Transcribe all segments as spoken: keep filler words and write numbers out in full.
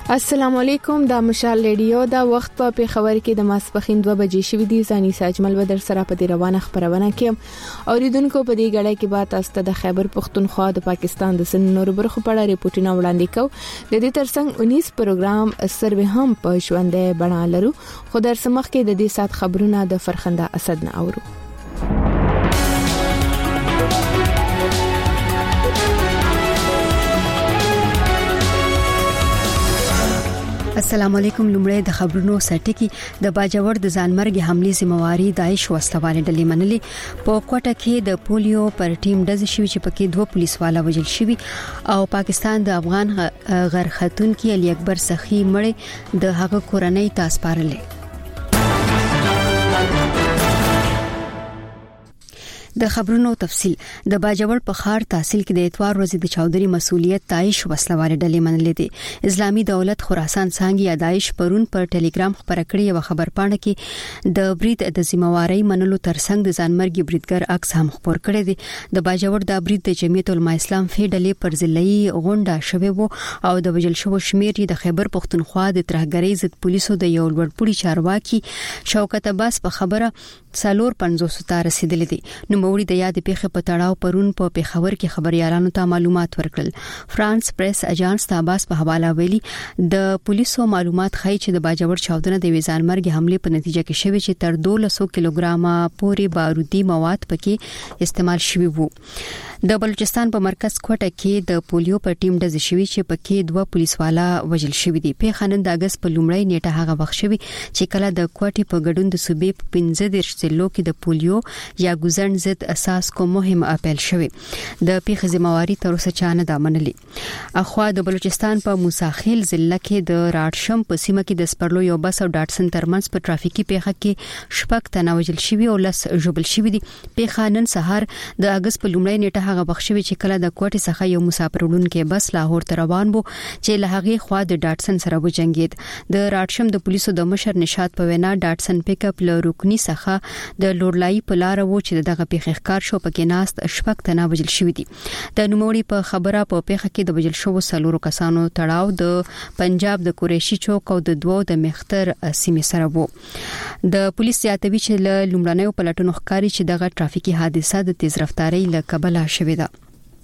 السلام علیکم دا مشال ریډیو دا وخت په پیښور کې د ماسپخین دوه بجې شوې دي. ځاني ساجمل بدر سره په دې روانه خبرونه کې اوریدونکو په دې غړې کې بعد است د خیبر پختونخوا د پاکستان د سن نور برخو په اړه ریپورتونه وړاندې کو. د دې ترڅنګ انیس پروګرام سروې هم په ژوندې بڼه لرو. خو در سمخ کې د دې سات خبرونه د فرخنده اسد نه اورو. السلام علیکم. لومړی د خبرونو سرټکی. د باجوړ د ځانمرګ حمله ذمہواری داعش وسلوال ډلې منلې. په کوټه کې د پولیو پر ټیم ډز شوی چې پکې دوه پولیس والا وژل شوی او پاکستان د افغان غرختون کې علي اکبر سخی مړ د هغه کورنۍ ته سپارلې. د خبرونو تفصيل. د باجوړ په خار تحصیل کې د اتوار ورځې د چودري مسؤلیت داعش وسلوال ډلې منلې دي. اسلامي دولت خراسان څنګه یا داعش پرون پر ټلګرام خبر کړی او خبر پاڼه کې د برید د ذمہواری منلو ترڅنګ د ځانمرګي بریدګر عکس هم خبر کړی دی. د باجوړ د برید د جمعیت العلماء اسلام فی ډلې پر ضلعي غونډه شوه وو او د وجل شو شمیر د خیبر پختونخوا د ترهګری ضد پولیسو د یو لوړپوړي چارواکي شوکت عباس په خبره څلور پنځوس ته رسیدلې دي. نو موري د یاد پیښه په تړاو پرون په پیښور کې خبريالانو ته معلومات ورکړل. فرانس پریس اجانس ته عباس په حواله ویلي د پولیسو معلومات ښیي چې د باجوړ چاودنه د ویزان مرګ حمله په نتیجه کې شوی چې تر دولس کیلوګرامه پورې بارودي مواد پکې استعمال شوی وو. د بلوچستان په مرکز کوټه کې د پولیو پر ټیم ډز شوی چې پکې دوه پولیس والا وژل شوی دي. په خنن د اگست په لومړی نیټه هغه وخت شوی چې کله د کوټې په ګډون د صوبې په پنځه دیرش ضلعو کې د پولیو یا ګوزن ضد اساس کو مهم اپیل شوی. د پیښې ذمہواری تر اوسه چانه د منلې. اخوا د بلوچستان په موساخیل ضلع کې د راډشم په سیمه کې د سپرلو یو بس او ډاټسن ترمنځ په ټرافیکي پیښه کې شپږ تنه وژل شوی او لس ژوبل شوی دي. پیښه نن سهار د اگست په لومړی نیټه هغه بخښوي چې کله د کوټې څخه یو مسافر وړونکي بس لاهور ته روان وو چې له هغه خوا د ډاټسن سره وجنګید. د راډشم د پولیسو د مشر نشاد په وینا ډاټسن پیک اپ له رکنی څخه د لورلای په لار وو چې دغه پیښه ښکار شو پکې ناست شپږ تنه وژل شوی دي. د نوموړي په خبره په پیښه کې د وژل شوو څلورو کسانو تړاو د پنجاب د قریشي چوک او د دوو د مختر سیمې سره وو. د پولیس زیاتوي چې له لومړنیو پلټنو ښکاري چې دغه ټرافیکي حادثه د تیز رفتارۍ له کبله شوې ده.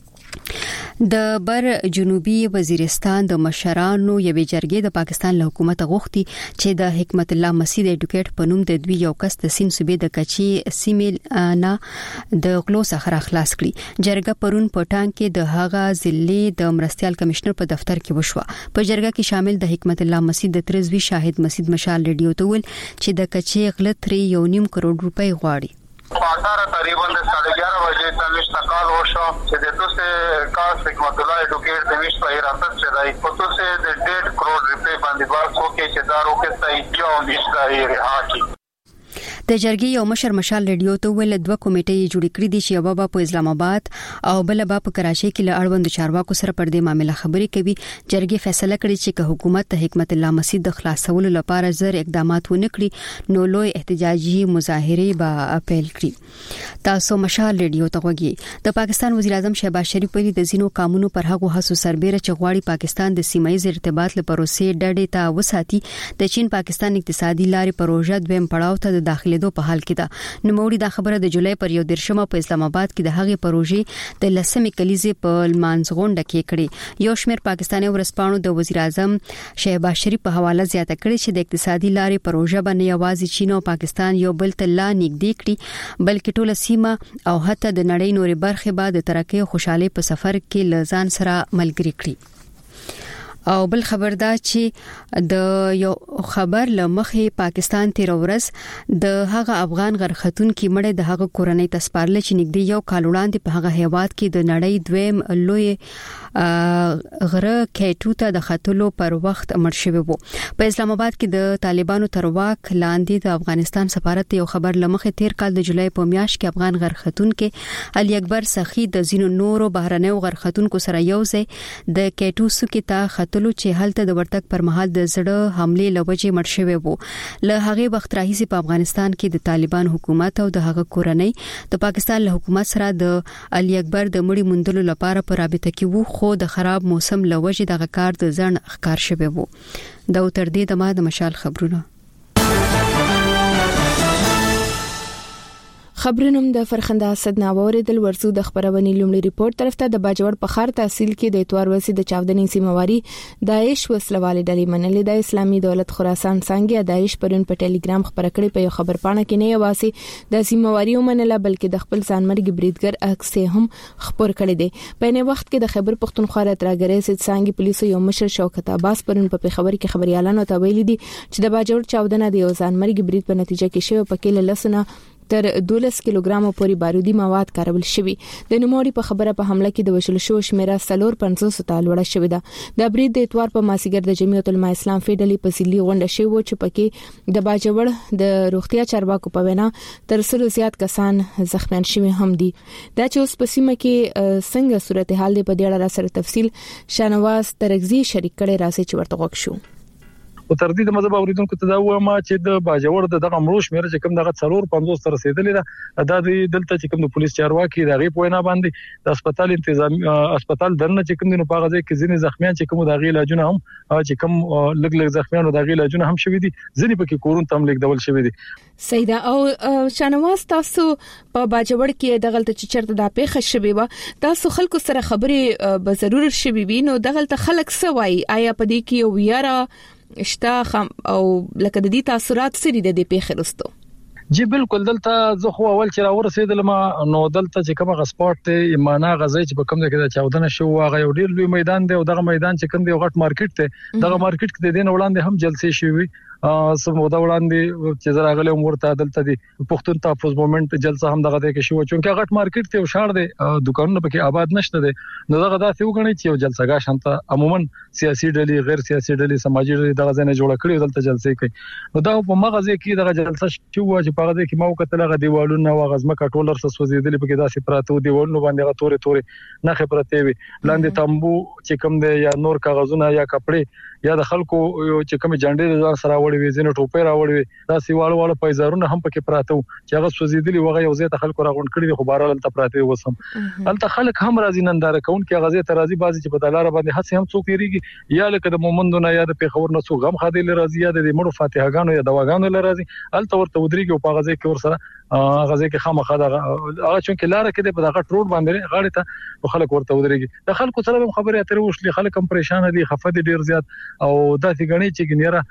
د بر جنوبي وزیرستان د مشرانو یوې جرګې د پاکستان له حکومت غوښتي چې د حکمت الله مسجد اډوکیټ په نوم د دوی یو کس د سین صوبې د کچي سیمې نه د غلو څخه خلاص کړي. جرګه پرون په ټانګ کې د هغه ضلع د مرستيال کمشنر په دفتر کې وشوه. په جرګه کې شامل د حکمت الله مسجد د ترزوی شاهد مسجد مشال ریډیو ته ول چې د کچي غلط تری یو نیم کروڑ روپۍ غواړي. پاندارا تقریبا साढ़े ग्यारह बजे तमिश तकाल होशो چې د دوسه کاس حکمت الله اډوکیټ د ویش په حراست کې دی په توسه د ډېر کروڑ روپے باندې باز وکي چې دارو کې صحیح یو نشته رها کی. د جرګې یو مشر مشال ریډیو ته ول دوه کمیټې جوړې کړې دي چې یو به په اسلام آباد او بل به په کراچۍ کې له اړوند چارواکو سره پر دې معاملې خبرې کوي. جرګې فیصله کړې چې که حکومت ته حکمت الله مسجد د خلاصولو لپاره زر اقدامات ونه کړي نو لوی احتجاجي مظاهره به اپیل کړي. تاسو مشال ریډیو ته وګورئ. د پاکستان وزیر اعظم شهباز شریف په د زینو قانونو پر هغه هڅو سربېره چې غواړي پاکستان د سیمایي ارتباط لپاره پروسې ډډې ته وساتي. د چین پاکستان اقتصادي لارې پروژه دویم پړاو ته د داخلي دو په حال کې ده. نو موري دا خبره د جولای پر یو درشمه په اسلام آباد کې د هغې پروژې د لسمې کلیزې په لمانځغونډه کې کړي. یو شمېر پاکستاني ورسپانو د وزیر اعظم شهباز شریف په حواله زیاته کړي چې د اقتصادي لارې پروژه باندې یوازې چین او پاکستان یو بل ته لا نږدې کړي بلکې ټول سیمه او حتی د نړۍ نورې برخې به د ترقۍ او خوشحالۍ په سفر کې لزان سره ملګری کړي. او بل خبر دا چې د یو خبر لمخې پاکستان تیر ورځ د هغه افغان غرختون کې مړ د هغه کورنۍ تسپارل چې نږدې یو کال وړاندې په هغه هیواد کې د نړۍ دویم لوی غره کېټو ته د خاتلو پر وخت مړ شوی وو. په اسلام آباد کې د طالبانو تر واک لاندې د افغانستان سفارت یو خبر لمخې تیر کال د جولای په میاشت کې افغان غرختون کې علي اکبر سخی د زینو نورو بهرنیو غرختونکو سره یو ځای د کېټو سکه ته وتلو چې هلته د ورتګ پر مهال د زړه حمله لوجې مړ شوی وو. له هغه وخت راهیسې په افغانستان کې د طالبان حکومت او د هغه کورنۍ د پاکستان له حکومت سره د علي اکبر د مړي موندلو لپاره په رابطه کې وو، خو د خراب موسم لوجې دغه کار د ځن ښکار شوی وو. دا تر دې دمه د مشال خبرونه خبرونم د فرخنده اسد ناوورې دل ورسو د خبرونې لومړي ریپورت طرف ته د باجوړ په خار تحصیل کې د اتوار ورسې د چاودنې سیمواري داعش وسلواله ډلې منلې د اسلامي دولت خراسان څنګه داعش پرون په ټلګرام خبر کړي په یو خبر پاڼه کې نه یواسي د سیمواري ومنله بلکې د خپل ځانمرګي بریدګر عکس هم خبر کړي دي. په نه وخت کې د خیبر پختونخوا راتراګرې سید څنګه پولیسو یو مشر شوکت عباس پرون په خبر کې خبريالانو ته ویلي دي چې د باجوړ چاودنه د یو ځانمرګي برید په نتیجه کې شوی په کې لسنه تر دولس کیلوګرامو پورې بارودي مواد کارول شوی. د نوموړي په خبره په حمله کې د وشل شو شمیره سلور پنځوس ته لوړه شوې ده. د برید د اتوار په ماسیګر د جمعیت العلماء اسلام فیډلی په سیلي غونډه شوی و چې پکې د باجوړ د روغتیا چارواکو په وینا تر سلو زیات کسان زخمیان شوي هم دي. دا چې اوس په سیمه کې څنګه صورتحال دی په دې اړه سره تفصیل شانواز ترغزي شریک کړي راځي چې ورته وښو شو. او تر دې د مذهب اوریدونکو ته دا وایم چې د باجوړ د دغه مړو شمیر چې کوم دغه څلور پنځوس تر رسیدلې ده دا د دلته چې کوم د پولیس چارواکي د غي پوینا باندې د هسپتال تنظیم هسپتال دنه چې کوم د په غځي کې ځینې زخمیان چې کوم د غي علاجونه هم چې کوم لګ لګ زخمیانو د غي علاجونه هم شوي دي، ځینې پکې کورون تم لیک ډول شوي دي. سیدا او شانواز تاسو په باجوړ کې دغلت چې چرته د پیښه شوي و تاسو خلکو سره خبرې به ضرور شوي وي، نو دغلت خلک سوای آیا په دې کې ویاره شتا خم او لکه د دې تاثیرات سری د دې پیښې رستو؟ جی بالکل دلته زه خو اول چې راورسېدل ما نو دلته چې کومه غسپورت ته ایمانه غزي چې په کوم ځای کې د چاودنه شو هغه یو ډیر لوی میدان دی او دغه میدان چې کوم دی غټ مارکیټ ته دغه مارکیټ کې د دین وړاندې هم جلسې شوي سمو دا وړاندې چې زراغله ورته دلته دي پښتون تحفظ موومېنټ جلسه هم دغه کې شو چې غټ مارکیټ ته وشاړ دي دکانونه پکې آباد نشته دي، نو دغه داسې وګڼي چې یو جلسګاه شانته عموما سیاسي ډلې غیر سیاسي ډلې سماجی ډلې دغه ځای نه جوړ کړي دلته جلسې کوي. نو دا په مغزه کې دغه جلسه شو چې په غزه کې مو کتل غ دیوالونه او غزمه کټولر سره سوځیدل پکې داسې پراته دیوالونه باندې غ تورې تورې نه خبرته وي لاندې تمبو چې کوم دی یا نور کاغذونه یا کپڑے یا د خلکو چې کوم جنډې ځان سره وړي وي زینو ټوپې راوړي دا سیواله واله پایزارونه هم پکې پراته و چې هغه سوځیدلی وغه یو ځای ته خلکو راغونډ کړي خو بارال ته پراته وسم البته خلک هم راځي ننداره کوون کې غزه ته راځي بازي چې په دلاره باندې هڅه هم څوک یریږي یا لکه د مومندونه یا د پیښور نه څو غم خادي لرازي یا د مړو فاتحګانو یا دواګانو لرازي البته ورته ودرېږي او په غزه کې ور سره غزه کې خامخا دا هغه چون کې لار کې په دغه روډ باندې غاړه ته خلک ورته ودرېږي د خلکو سره هم خبرې اترې وشلې خلک هم پریشان دي خفه دي ډیر زیات او داسې غني چې ګنيره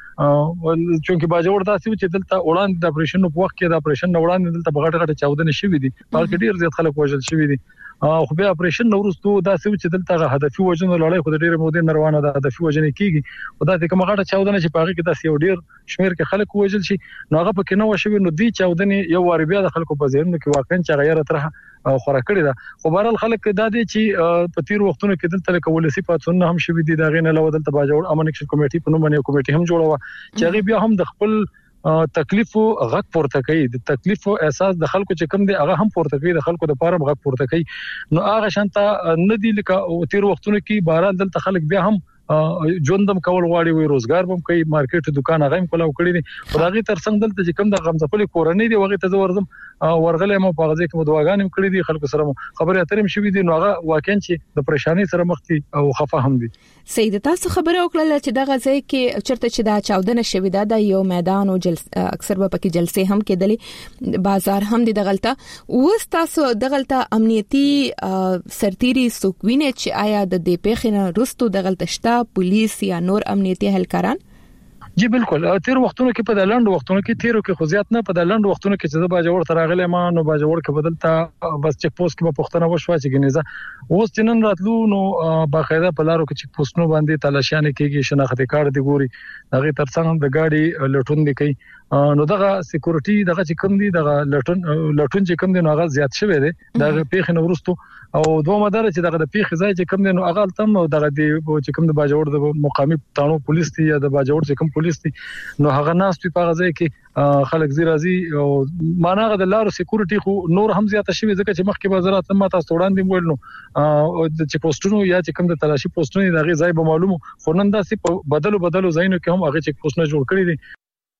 چون کې باجوړ داسې چې دلته وړاندې د اپریشن په وخت کې د اپریشن وړاندې دلته بغټ غټ چاودنه شوې دي بلکې ډیر زیات خلک وژل شوې دي خو به اپریشن نورستو داسې چې دلته هدفي وژنو لړۍ خو ډیر مودې روانه ده هدفي وژنې کیږي او داسې کومه غټه چاودنه چې پاغي کې داسې یو ډیر شمیر کې خلک وژل شي نو هغه پکې نه وشوي نو دی چاودنې یو وار بیا د خلکو په ذهن کې واقعا چې غیر تر خورا کړی دا خو بهرال خلک دا دي چې په تیر وختونو کې دلته لکه ولسی پاتون هم شوي دي دا غینه لو دلته باجوړ امن اکشن کمیټي په نوم باندې کمیټي هم جوړه و چې بیا هم د خپل تکلیف او غږ پورته کوي د تکلیف او احساس د خلکو چې کوم دي هغه هم پورته کوي د خلکو د پاره غږ پورته کوي نو هغه شانته ندی لکه تیر وختونو کې بهرال دلته خلک بیا هم ژوندم کول غواړي وي روزګار هم کوي مارکیټ دکان هغه هم کولاو کړی دي خدای تر څنګه دلته چې کوم د غمزپلې کورنۍ دی وغه ته ورزم ورغلې مو په غزه کې مدواګان هم کړی دي خلکو سره خبرې اترې شوې دي نو هغه واقعا چې د پریشانی سره مخ دي او خفه هم دي. سید تاسو خبره وکړه چې د غزه کې چرته چې دا چاودنه شوې ده د یو میدان او جلسه اکثر به پکې جلسې هم کېدلې بازار هم دي دغلطه اوس تاسو دغلطه امنیتي سرتيري سوکوینه چې آیا د دې پیښې نه رستو دغلطه شته پولیس یا نور امنیتي اهلکاران؟ جی بالکل تیر وختونو کې په د لند وختونو کې تیرو کې خو زیات نه په د لند وختونو کې چې د باجوړ تر غلې ما نو باجوړ کې بدلته بس چک پوسټ کې په پښتنه وشو چې ګنيزه اوس جنن راتلو نو باقاعده په لارو کې چک پوسټونو باندې تلاشیانه کېږي شناخته کارت دی ګوري هغه ترڅنګ د گاډي لټون دی کوي نو دغه سکیورټي دغه چې کوم دي دغه لټون لټون چې کوم دي نو هغه زیات شوی دی دغه پیښ نو ورستو او دوه مدار چې دغه د پیښې ځای چې کوم دی نو هغه تم دغه دی چې کوم د باجوړ د مقامی تانو پولیس دی یا د باجوړ چې کوم پولیس دی نو هغه ناس په هغه ځای کې خلک زی راځي او معناغه د لارو سکیورټي خو نور هم زیاته شوی ځکه چې مخکې وزارت ما تاسو وړاندې ویل نو چې پوسټونو یا چې کوم د تلاشي پوسټونو دغه ځای به معلومو خو نن داسې په بدلو بدلو ځایونو کې هم هغه چې پوسټونه جوړ کړی دي.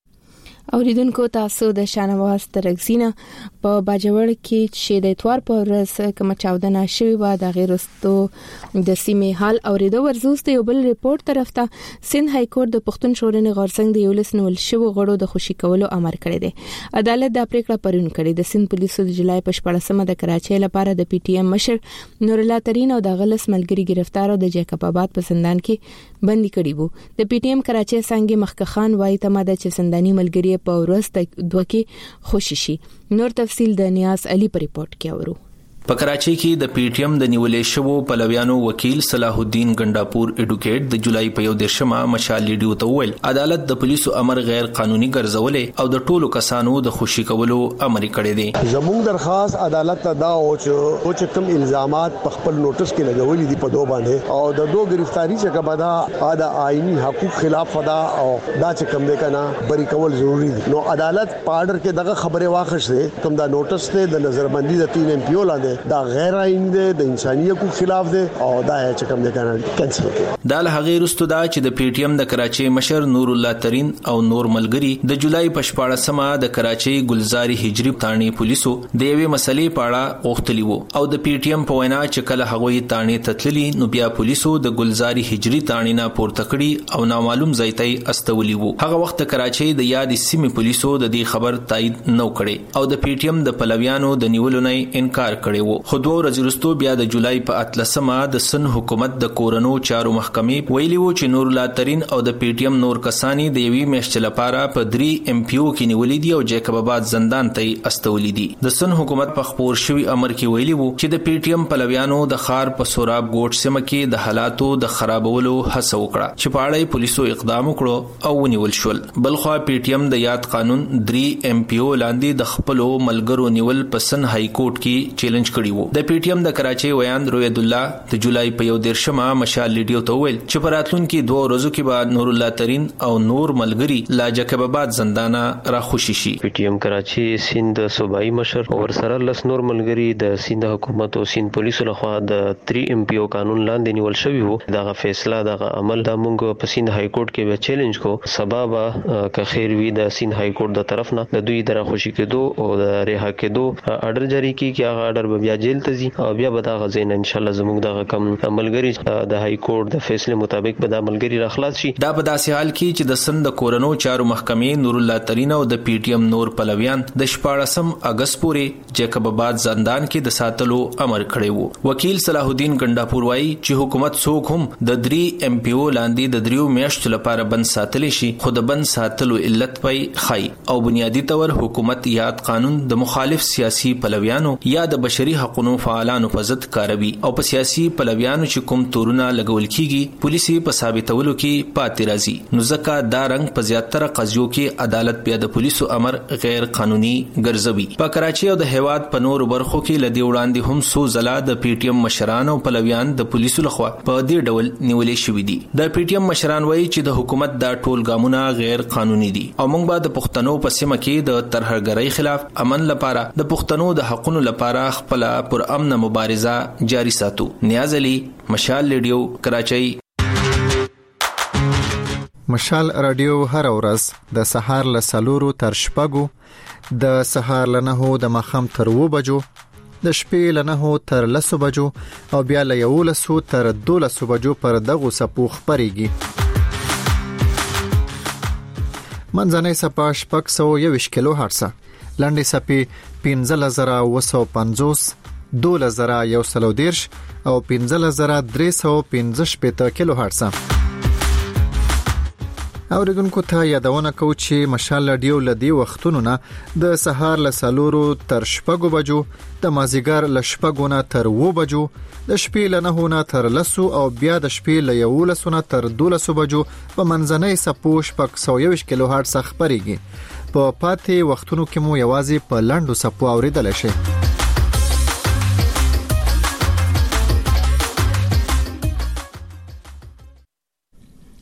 اوریدونکو تاسو د شانواز ترګزینه په باجوړ کې چې د اتوار په ورځ کوم چاودنه شوی و د غیرستو د سیمه حال اوریدو ورزوست یو بل ریپورت طرف ته سند های کورټ د پښتون شورا غورڅنګ د یولس نول شو غړو د خوشی کولو امر کړی دی. عدالت د پریکړه پرون کړی د سند پولیسو د جولای په شپږمه د کراچۍ لپاره د پی ټی ایم مشر نور الله ترين او د غلس ملګری گرفتار او د جیکب آباد په زندان کې بندي کړي وو. د پی ټی ایم کراچۍ څنګه مخک خان وایي تماده چې زنداني ملګری په ورځ دوه کې خوشی شي. نور تفصیل د نیاز علي په ریپورت کې اورو. په کراچۍ کې د پی ټی ایم د نیولې شوو پلویانو وکیل صلاح الدین ګنداپور اډوکیټ د جولای په یو دیرشمه مشال لیډیو ته ویل عدالت د پولیسو امر غیر قانوني ګرځولې او د ټولو کسانو د خوشی کولو امر کړی دی. زموږ درخواست عدالت ته دا او چې کوم الزامات په خپل نوټس کې لګولې دي په دوه باندې او د دوه گرفتاری چې کبدا دا آئینی حقوق خلاف فدا او دا چې کوم ده کنه بری کول ضروری دي. نو عدالت پاډر کې دغه خبره واخښته کوم دا نوټس ته د نظربندي د تین ایم پی او لاندې دا غیر آئین دی د انساني حقوقو خلاف دی او دا چې کوم د کنه کینسل کړي. دا له هغه وروسته دا چې د پی ټی ایم د کراچۍ مشر نور الله ترين او نور ملګری د جولای په شپاړسمه د کراچۍ ګلزاري هجری تانی پولیسو د یوې مسلې په اړه غوښتلی وو او د پی ټی ایم په وینا چې کله هغوی تانی تتللی نو بیا پولیسو د ګلزاري هجری تانی نه پورته کړي او نامعلوم ځای ته استولی وو. هغه وخت کراچۍ د یاد سیمې پولیسو د دې خبر تایید نو کړي او د پی ټی ایم د پلویانو د نیولو نه انکار کړي وو. خو دوه ورځې وروسته بیا د جولای په اتلسمه د سن حکومت د کورونو چارو محکمې ویلي وو چې نور الله ترين او د پی ټی ایم نور کسانی د یوې میاشتې لپاره په درې ایم پی او کې نیولې دي او جیکب آباد زندان ته استولې دي. د سن حکومت په خبر شوی امر کې ویلي وو چې د پی ټی ایم پلویانو د خار په سوراب ګوټ سیمه کې د حالاتو د خرابولو هڅه وکړه چې په اړه پولیسو اقدام وکړو او ونیول شول. بلخوا پی ټی ایم د یاد قانون درې ایم پی او لاندې د خپل ملګرو نیول په سن های کورټ کې چیلنج کړی وو. د پی ټی ایم د کراچۍ ویان روید الله د جولای په یو دیرشمه مشال لیډیو ته ویل چې په راتلونکي دوه ورځو کې به نور الله ترين او نور ملګری لا جیکب آباد زندان را خوشی شي. پی ټی ایم کراچۍ سیند صوبایي مشر او ورسره لس نور ملګری د سیند حکومت او سیند پولیسو لخوا د درې ایم پی او قانون لاندې نیول شوی وو. دغه فیصله دغه عمل د مونږ په سیند های کورټ کې به چیلنج کو سبب که خیر وی د سیند های کورټ د طرف نه د دوی در خوشی کېدو او د رها کېدو اډر جاری کی چې هغه اډر به بیا جیل ته ځي او بیا به دا غزین ان شاء الله زموږ د کم ملګری د های کورټ د فیصله مطابق به دا ملګری را خلاص شي. دا په داسې حال کې چې د سند کورونو چارو محکمې نور الله ترين او د پی ټی ایم نور پلویان د شپاړسم اگست پورې جیکب آباد زندان کې د ساتلو امر کړی وو. وکیل صلاح الدین ګنداپور وایي چې حکومت څوک هم د درې ایم پی او لاندې د دریو میاشتو لپاره بند ساتلی شي خو د بند ساتلو علت پي خای او بنیادی تور حکومت یاد قانون د مخالف سیاسي پلویانو یا د بشري حقوقو فعالانو په ضد کاروي او په سیاسي پلویانو چې کوم تورونه لګول کیږي پولیسي په ثابتولو کې پاتې راځي. نو ځکه دا رنګ په زیاتره قضیو کې عدالت بیا د پولیسو امر غیر قانوني ګرځوي. په کراچۍ او د هیواد په نور برخو کې لدی وړاندې هم سو زلا د پی ټی ایم مشران او پلویان د پولیسو لخوا په دې ډول نیولې شوې دي. د پی ټی ایم مشران وایي چې د حکومت دا ټول ګامونه غیر قانوني دي او موږ به د پښتنو په سیمه کې د ترهګرۍ خلاف امن لپاره د پښتنو د حقوقو لپاره خپل پر امن مبارزه جاری ساتو. نیاز علي مشال لیډیو کراچۍ. مشال رادیو هر ورځ د سهار له سلورو تر شپږو د سهار له نهو د ماښام تر اوو بجو د شپې له نهو تر لسو بجو او بیا له یولسو تر دولسو بجو پر دغو څپو خپرېږي. منځنۍ څپه شپږ سوه یوویشت کیلو هرڅه، لنډې څپې پنځلس زره اوه سوه پنځوس، دولس زره یو سل او دېرش او پنځلس زره درې سوه پنځه شپېته کیلو هرڅه. اوریدونکو ته یادونه کوو چې مشال رادیو له دې وختونو نه د سهار له څلورو تر شپږو بجو، د مازدیګر له شپږو نه تر اوو بجو، د شپې له نهو نه تر لسو او بیا د شپې له یولسو نه تر دولسو بجو په منځنۍ څپو شپږ سوه یوویشت کیلو هرڅه خپرېږي. په پاتې وختونو کې مو یوازې په لنډو څپو اوریدلی شي.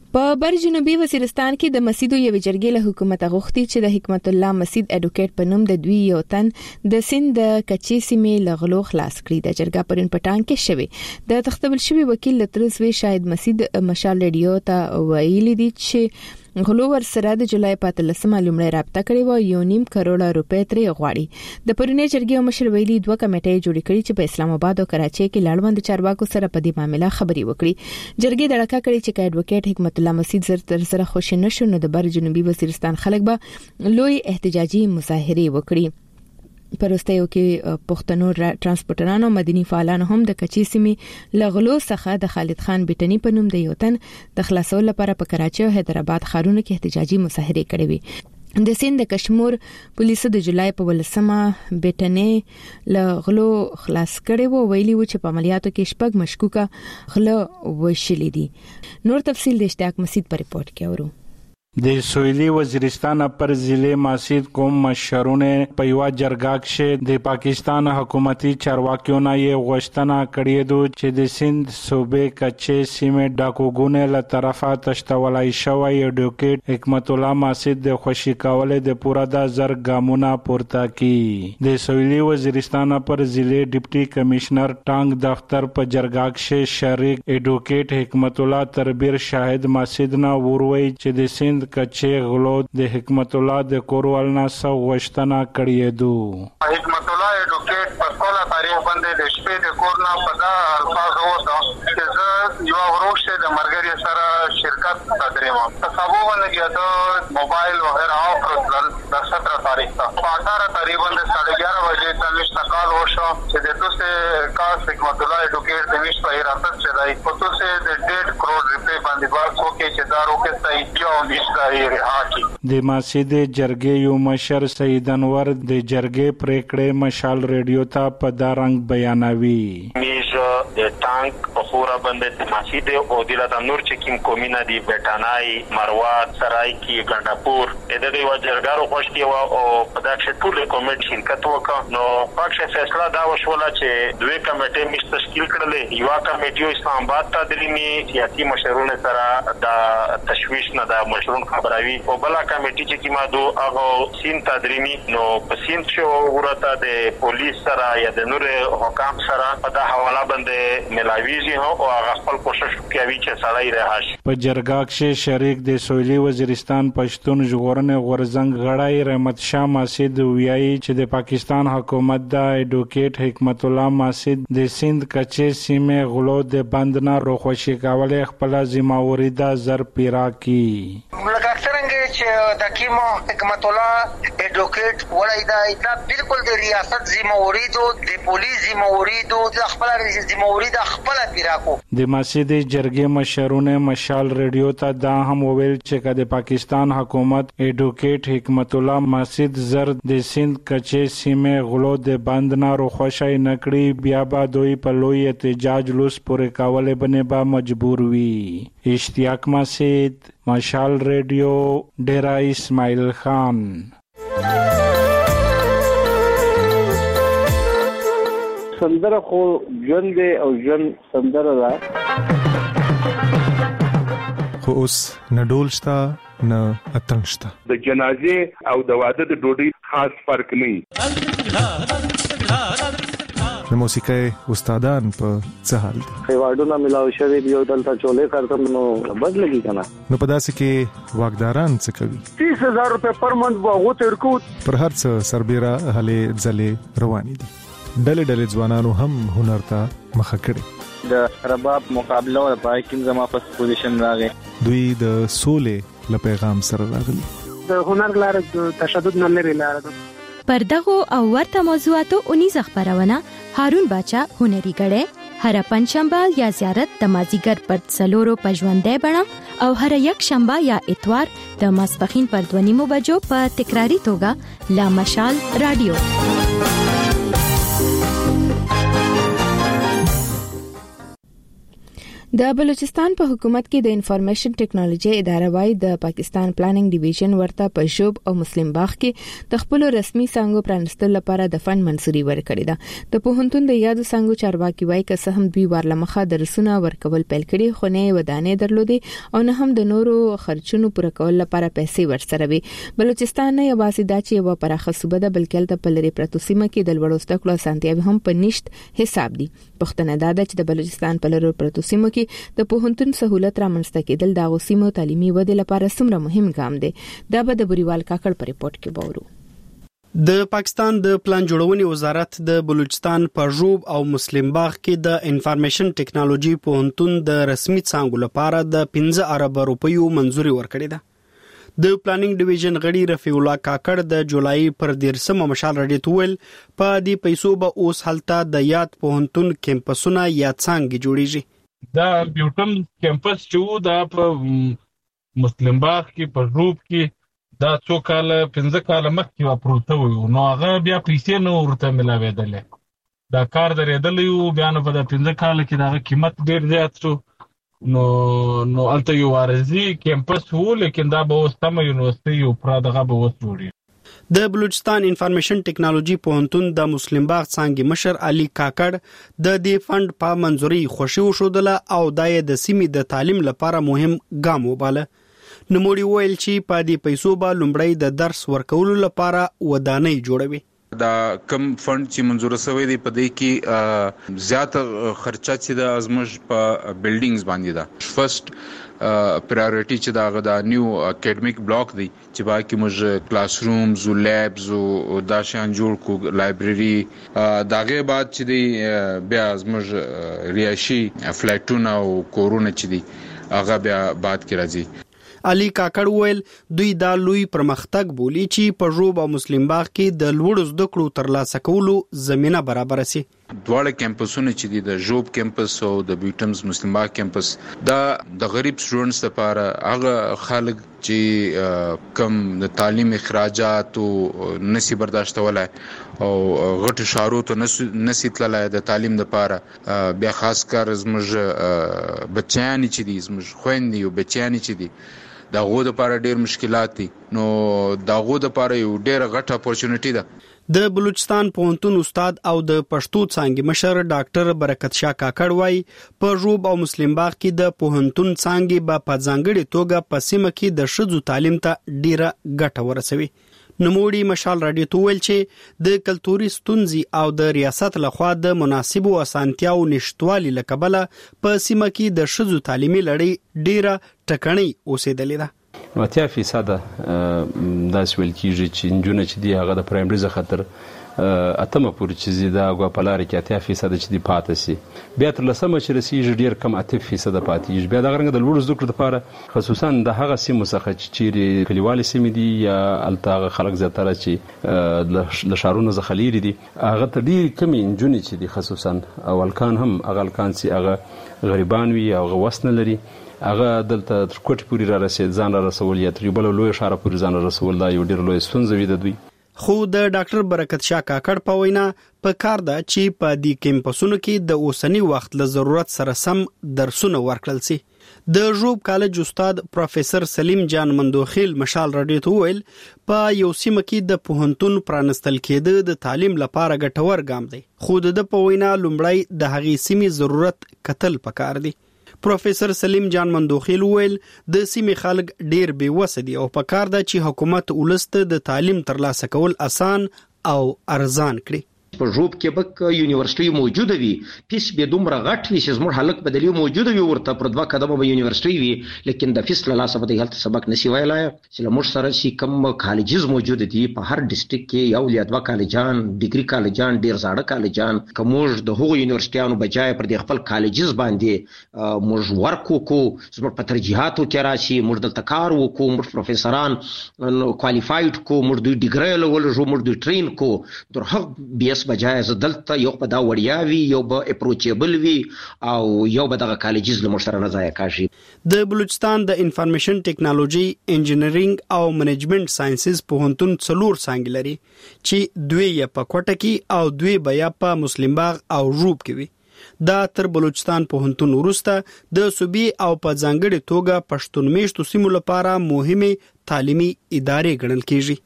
په بر جنوبي وزیرستان کې د مسیدو یو جرګې له حکومت غوښتي چې د حکمت الله مسید اډوکیټ په نوم د دوی یو تن د سند د کچې سیمې لغلو خلاص کړي. د جرګه پرون پټان کې شوی د تختبل شوی وکیل لترسوي شاهد مسید مشال ریډیو ته ویلي دي چې غلو ور سره د جولای پاتلسمه لومړی رابطه کړې و یو نیم کروڑه روپۍ ترې غواړي. د پرونی جرګې مشر ویلي دوه کمیټې جوړې کړې چې په اسلام آباد او کراچۍ کې لاړوند چارواکو سره په دې معاملې خبري وکړي. جرګې د لکه کړي چې اډوکیټ حکمت الله مسید زر تر سره خوش نشو نو د بر جنوبي وزیرستان خلک به لوی احتجاجي مظاهره وکړي. پرستیو کې پښتنو ترانسپورټرانو مدني فعالانو هم د کچې سیمې لغلو څخه د خالد خان بیٹنی په نوم د یو تن د خلاصولو لپاره په کراچۍ او حیدرآباد ښارونو کې احتجاجي مظاهره کړې وي. د سند د کشمیر پولیسو د جولای په ولسمه بیٹنی لغلو خلاص کړي وو. ویلي و چې په عملیاتو کې شپږ مشکوکه غلو وشلې دي. نور تفصیل د اشتیاق مسید په ریپورت کې اورو. د سویلی وزیرستان پر ضلع ماسید کوم مشرونه په یو جرګه کې د پاکستان حکومتي چارواکیو نه یې غوښتنه کړې ده چې د سند صوبې کچې سیمې ډاکوګونه له طرفه تشتولای شوی اډوکیټ حکمت الله ماسید د خوشی کولو د پوره د زر ګامونه پورته کړي. د سویلی وزیرستان پر ضلع ډیپټي کمشنر ټانګ دفتر په جرګه کې شریک اډوکیټ حکمت الله تربیر شاهد ماسید نه وروي چې د سند کچې غلو د حکمت الله د کورول نه سو غوښتنه کړې ده. حکمت الله اډوکیټ په ټوله تاریخ باندې د شپې د کورنا په دا الفاظ وته چې زه یو وروشه د مرګري سره شرکت تدریمه تصابو باندې د موبایل وغیرہ او پرسنل د سترہ تاریخ ته په اٹھارہ تقریبا د ساڑھے گیارہ بجے تنش تقال وشو چې د دوسه کاس حکمت الله اډوکیټ د مش په حراست شدای په توسه د ډیڑھ کروڑ روپے باندې بحث وکړي چې دارو کې صحیح یو مش د ماسید جرګې یو مشر سید انور د جرګې پریکړې مشال ریډیو ته په دارنګ بیانوي. میز د ټانک په خورا باندې د ماسید او د لتا نور چې کوم کومینه دی بیٹانای مروات سرای کې ګنداپور د دې و جرګارو خوشتي او په دغه ټول کمیټ شرکت وکړ. نو پاکه فیصله دا وشوله چې دوه کمیټې مش تشکیل کړلې. یو کمیټه اسلام آباد ته دلیمي سیاسي مشرونه سره د تشویش نه د مشرون خبروي او بلا کمیټه چې کیما دو هغه سین تدریمی نو په سین شو ورته د پولیس سره یا د نور حکام سره په دا حواله باندې ملاویږي او هغه خپل کوشش کوي چې سړی رهاش. په جرګه کې شریک د سویلی وزیرستان پښتون ژغورنې غورزنګ غړای رحمت شاه ماسید ویایي چې د پاکستان حکومت د اډوکیټ حکمت الله ماسید د سند کچې سیمې غلو د بندنا روخوشي کولې خپل ذمہواری د زر پیرا کی. لکه څنګه چې د کیمو حکمت الله اډوکیټ ولای دا دا بالکل د ریاست ذمہواری دو د پولیس ذمہواری دو د خپل ذمہواری د خپل پیراکو. د مسجد جرګې مشرونه مشال ریډیو ته دا هم وویل چې کله پاکستان حکومت اډوکیټ حکمت الله مسجد زر د سند کچې سیمې غلو د بند نه روخوشای نکړي بیا به دوی په لوی احتجاج لوس پورې کولې بنه به مجبور وي. اشتیاق مسجد مشال ریډیو ډیرا اسماعیل خان. سندره خو ژوند او ژوند سندره ده خو اوس نه ډول شته نه اتڼ شته. د جنازې او د واده د ډوډۍ خاص فرق نه. د موسیقۍ استادان په څه حال دي؟ ایوارډونه ملاو شوی دی او دلته چولې کارتم نو بد لګي کنه. نو په داسې کې واګداران څه کوي؟ تیس هزار روپے پر منت واغو ترکو پر هر څه سربېره هلې ځلې روانې دي. ډلې ډلې ځوانانو هم هنر ته مخه کړي. د رباب مقابله او پای کې زما په پوزیشن راغی. دوی د سولې له پیغام سره راغلي. د هنر لار د تشدد نه لري لار ده. پر دغه او ورته موضوعاتو اونیز خبرونه هارون باچا هنري غړې هر پنځشنبه یا زیارت د مازیګر پر څلورو پښوندې بڼه او هر یک شنبه یا اتوار د ماسپخین پر دونیمو بجو په تکراری توګه لا مشال رادیو. د بلوچستان په حکومت کې د انفارمیشن ټیکنالوژي اداره وايي د پاکستان پلانینګ ډیویژن ورته په ژوب او مسلم باغ کې د خپل رسمي څنګه پرانستل لپاره د فند منزوري ورکړې ده. د پوهنتون د یادو څنګه چارواکي وايي که څه هم دوی ورلمخه درسونه ورکول پیل کړي خو نه ودانې درلودي او نه هم د نورو خرچونو پوره کول لپاره پیسې ورسره وي. بلوچستان نه یوازې دا چې یو پراخه صوبه ده بلکې د پلری پرتو سیمه کې د لوړو زده کړو اسانتیاوې هم په نشت حساب دي. پښتنه دا ده چې د بلوچستان پلری پرتو سیمه د پوهنتون سہولت رامنځته کېدل د غوسیمو تعلیمي ودې لپاره څومره مهم ګام دی دا به د بریوال کاکړ په ریپورت کې وورو. د پاکستان د پلان جوړونې وزارت د بلوچستان په ژوب او مسلم باغ کې د انفارمیشن ټیکنالوژي پوهنتون د رسمي څانګو لپاره د پنځه ارب روپیو منزوري ورکړې ده. د پلانینګ ډیویژن غړي رفیع الله کاکړ د جولای پر دیرسمه مشال رډي تویل په دې پیسو به اوس هلته د یاد پوهنتون کیمپسونه یا څانګې جوړیږي. دا بیوټم کیمپس چې دا په مسلم باغ کې په ژوب کې دا څو کال پنځه کال مخکې واپروته وو نو هغه بیا پیسې نو ورته ملاوېدل. دا کار درېدل یو بیا نو په پنځه کال کې دا قیمت ډیر زیات شو نو نو الته یو ارزي کیمپس وو لیکن دا به اوس تم یونیورسيټي او پرادغه به اوس جوړي. د بلوچستان انفارمیشن ټیکنالوژي پوهنتون د مسلم باغ څنګه مشر علي کاکړ د دې فند په منزوري خوشي وشودله او د د سیمې د تعلیم لپاره مهم ګام وباله. نوموړي ویل چې په دې پیسو به لومړی د درس ورکولو لپاره ودانۍ جوړوي. دا کم فند چې منزور شوی دی په دې کې زیات خرچه چې د ازمج په بلډینګز باندې ده. فرست پرایورټي چې دا د نیو اکیډمیک بلاک دی چې با کې موږ کلاس رومز او لیبز او دا شان جوړ کو لایبرری داغه بعد چې دی بیا ازمج ریاشي فلټونه او کورونه چې دی هغه بیا بعد کې راځي. علي کاکړ ویل دوی دا لوی پرمختګ بولی چې په ژوب او مسلم باغ کې د لوړ زده کړو ترلاسه کولو زمينه برابر سي. دواړه کیمپسونه چې دي د ژوب کیمپس او د بیوټمز مسلم باغ کیمپس دا د غریب سټوډنټس لپاره هغه خلک چې کم د تعلیم اخراجات او نسی برداشتولای او غټ شارو ته نسی تللای د تعلیم لپاره بیا خاص کار زموږ بچیان چې دي زموږ خويندې او بچیان چې دي دا غو د لپاره ډیر مشکلات دي نو دا غو د لپاره یو ډیر غټه اپورچونټی ده. د بلوچستان پوهنتون استاد او د پښتو څانګې مشر ډاکټر برکت شاه کاکړ وايي په ژوب او مسلم باغ کې د پوهنتون څانګې په ځانګړي توګه په سیمه کې د ښځو تعلیم ته ډیره ګټه ورسوي. نوموړي مشال راډیو ته ویل چې د کلتوري ستونزې او د ریاست لخوا د مناسبو اسانتیاو نشټوالي لکبله په سیمه کې د ښځو تعلیمي لړۍ ډیره ټکنۍ اوسېدلې ده. اتیا فیصد دا سویل کیږي چې نجونه چې دی هغه د پرایمري زه خطر اتمه پورې چې زیاده غوا پلار کې اتیا فیصد چې دی پاتې سي بیا تر لسمه چې رسیږي ډیر کم اتیا فیصد پاتې بیا د غرنګ د لوړ زده کړو لپاره خصوصا د هغه سیمو څخه چې چیرې کلیوالي سیمې دي یا الته خلک زیاتره چې د شارونو ځخليري دي هغه ته ډیر کم نجونه چې دي خصوصا اول کان هم اغل کان سي هغه غریبان وي او غوسنه لري هغه دلته تر کوټ پوری را رسید ځان را رسول یا تر بل لوی شاره پوری ځان را رسول دا یو ډیر لوی ستونزه وي د دوی. خو د ډاکټر برکت شاه کاکړ په وینا په کار ده چې په دې کیمپسونو کې د اوسنی وخت له ضرورت سره سم درسونه ورکړل شي. د ژوب کالج استاد پروفیسور سلیم جان مندوخیل مشال رډی ته ویل په یو سیمه کې د پوهنتون پرانستل کېده د تعلیم لپاره ګټور ګام دی خو د په وینا لومړی د هغې سیمې ضرورت کتل پکار دی. پروفیسور سلیم جان مندوخیل ویل د سیمې خلک ډیر بې وسه دي او پکار ده چې حکومت ولست د تعلیم ترلاسه کول آسان او ارزان کړي. په ژوب کې به یونیورسيټي موجوده وي فیس به دومره غټ وي چې زموږ حلق بدلی موجوده وي ورته پر دوه قدمه به یونیورسيټي وي لیکن د فیس له لاسه به د هلته سبق نسی ویلای چې موږ سره شي کم کالجز موجوده دي په هر ډیسټریکټ کې یو یا دوه کالجان ډیګري کالجان ډیر زاړه کالجان کومج د هغو یونیورسيټیانو بجای پر د خپل کالجز باندې موږ ورکو کو زموږ په ترجیحاتو کې راشي موږ دلته کار وکړو موږ پروفیسوران کوالیفاید کو موږ دوی ډیګری لول جو موږ دوی ټرین کو در هغه بیس بجای زدلته یو په دا وړیا وی یو به اپروچیبل وی او یو به دغه کالجز له مشترک نه ځای کاشي. د بلوچستان د انفارمیشن ټیکنالوژي انجینرینګ او منیجمنت ساينسز پوهنتون څلور څانګې لري چې دوی یې په کوټه کې او دوی بیا په مسلم باغ او ژوب کې وي. دا تر بلوچستان پوهنتون وروسته د صوبې او په ځانګړي توګه پښتون میشتو سیمو لپاره مهمه تعلیمي ادارې ګڼل کیږي.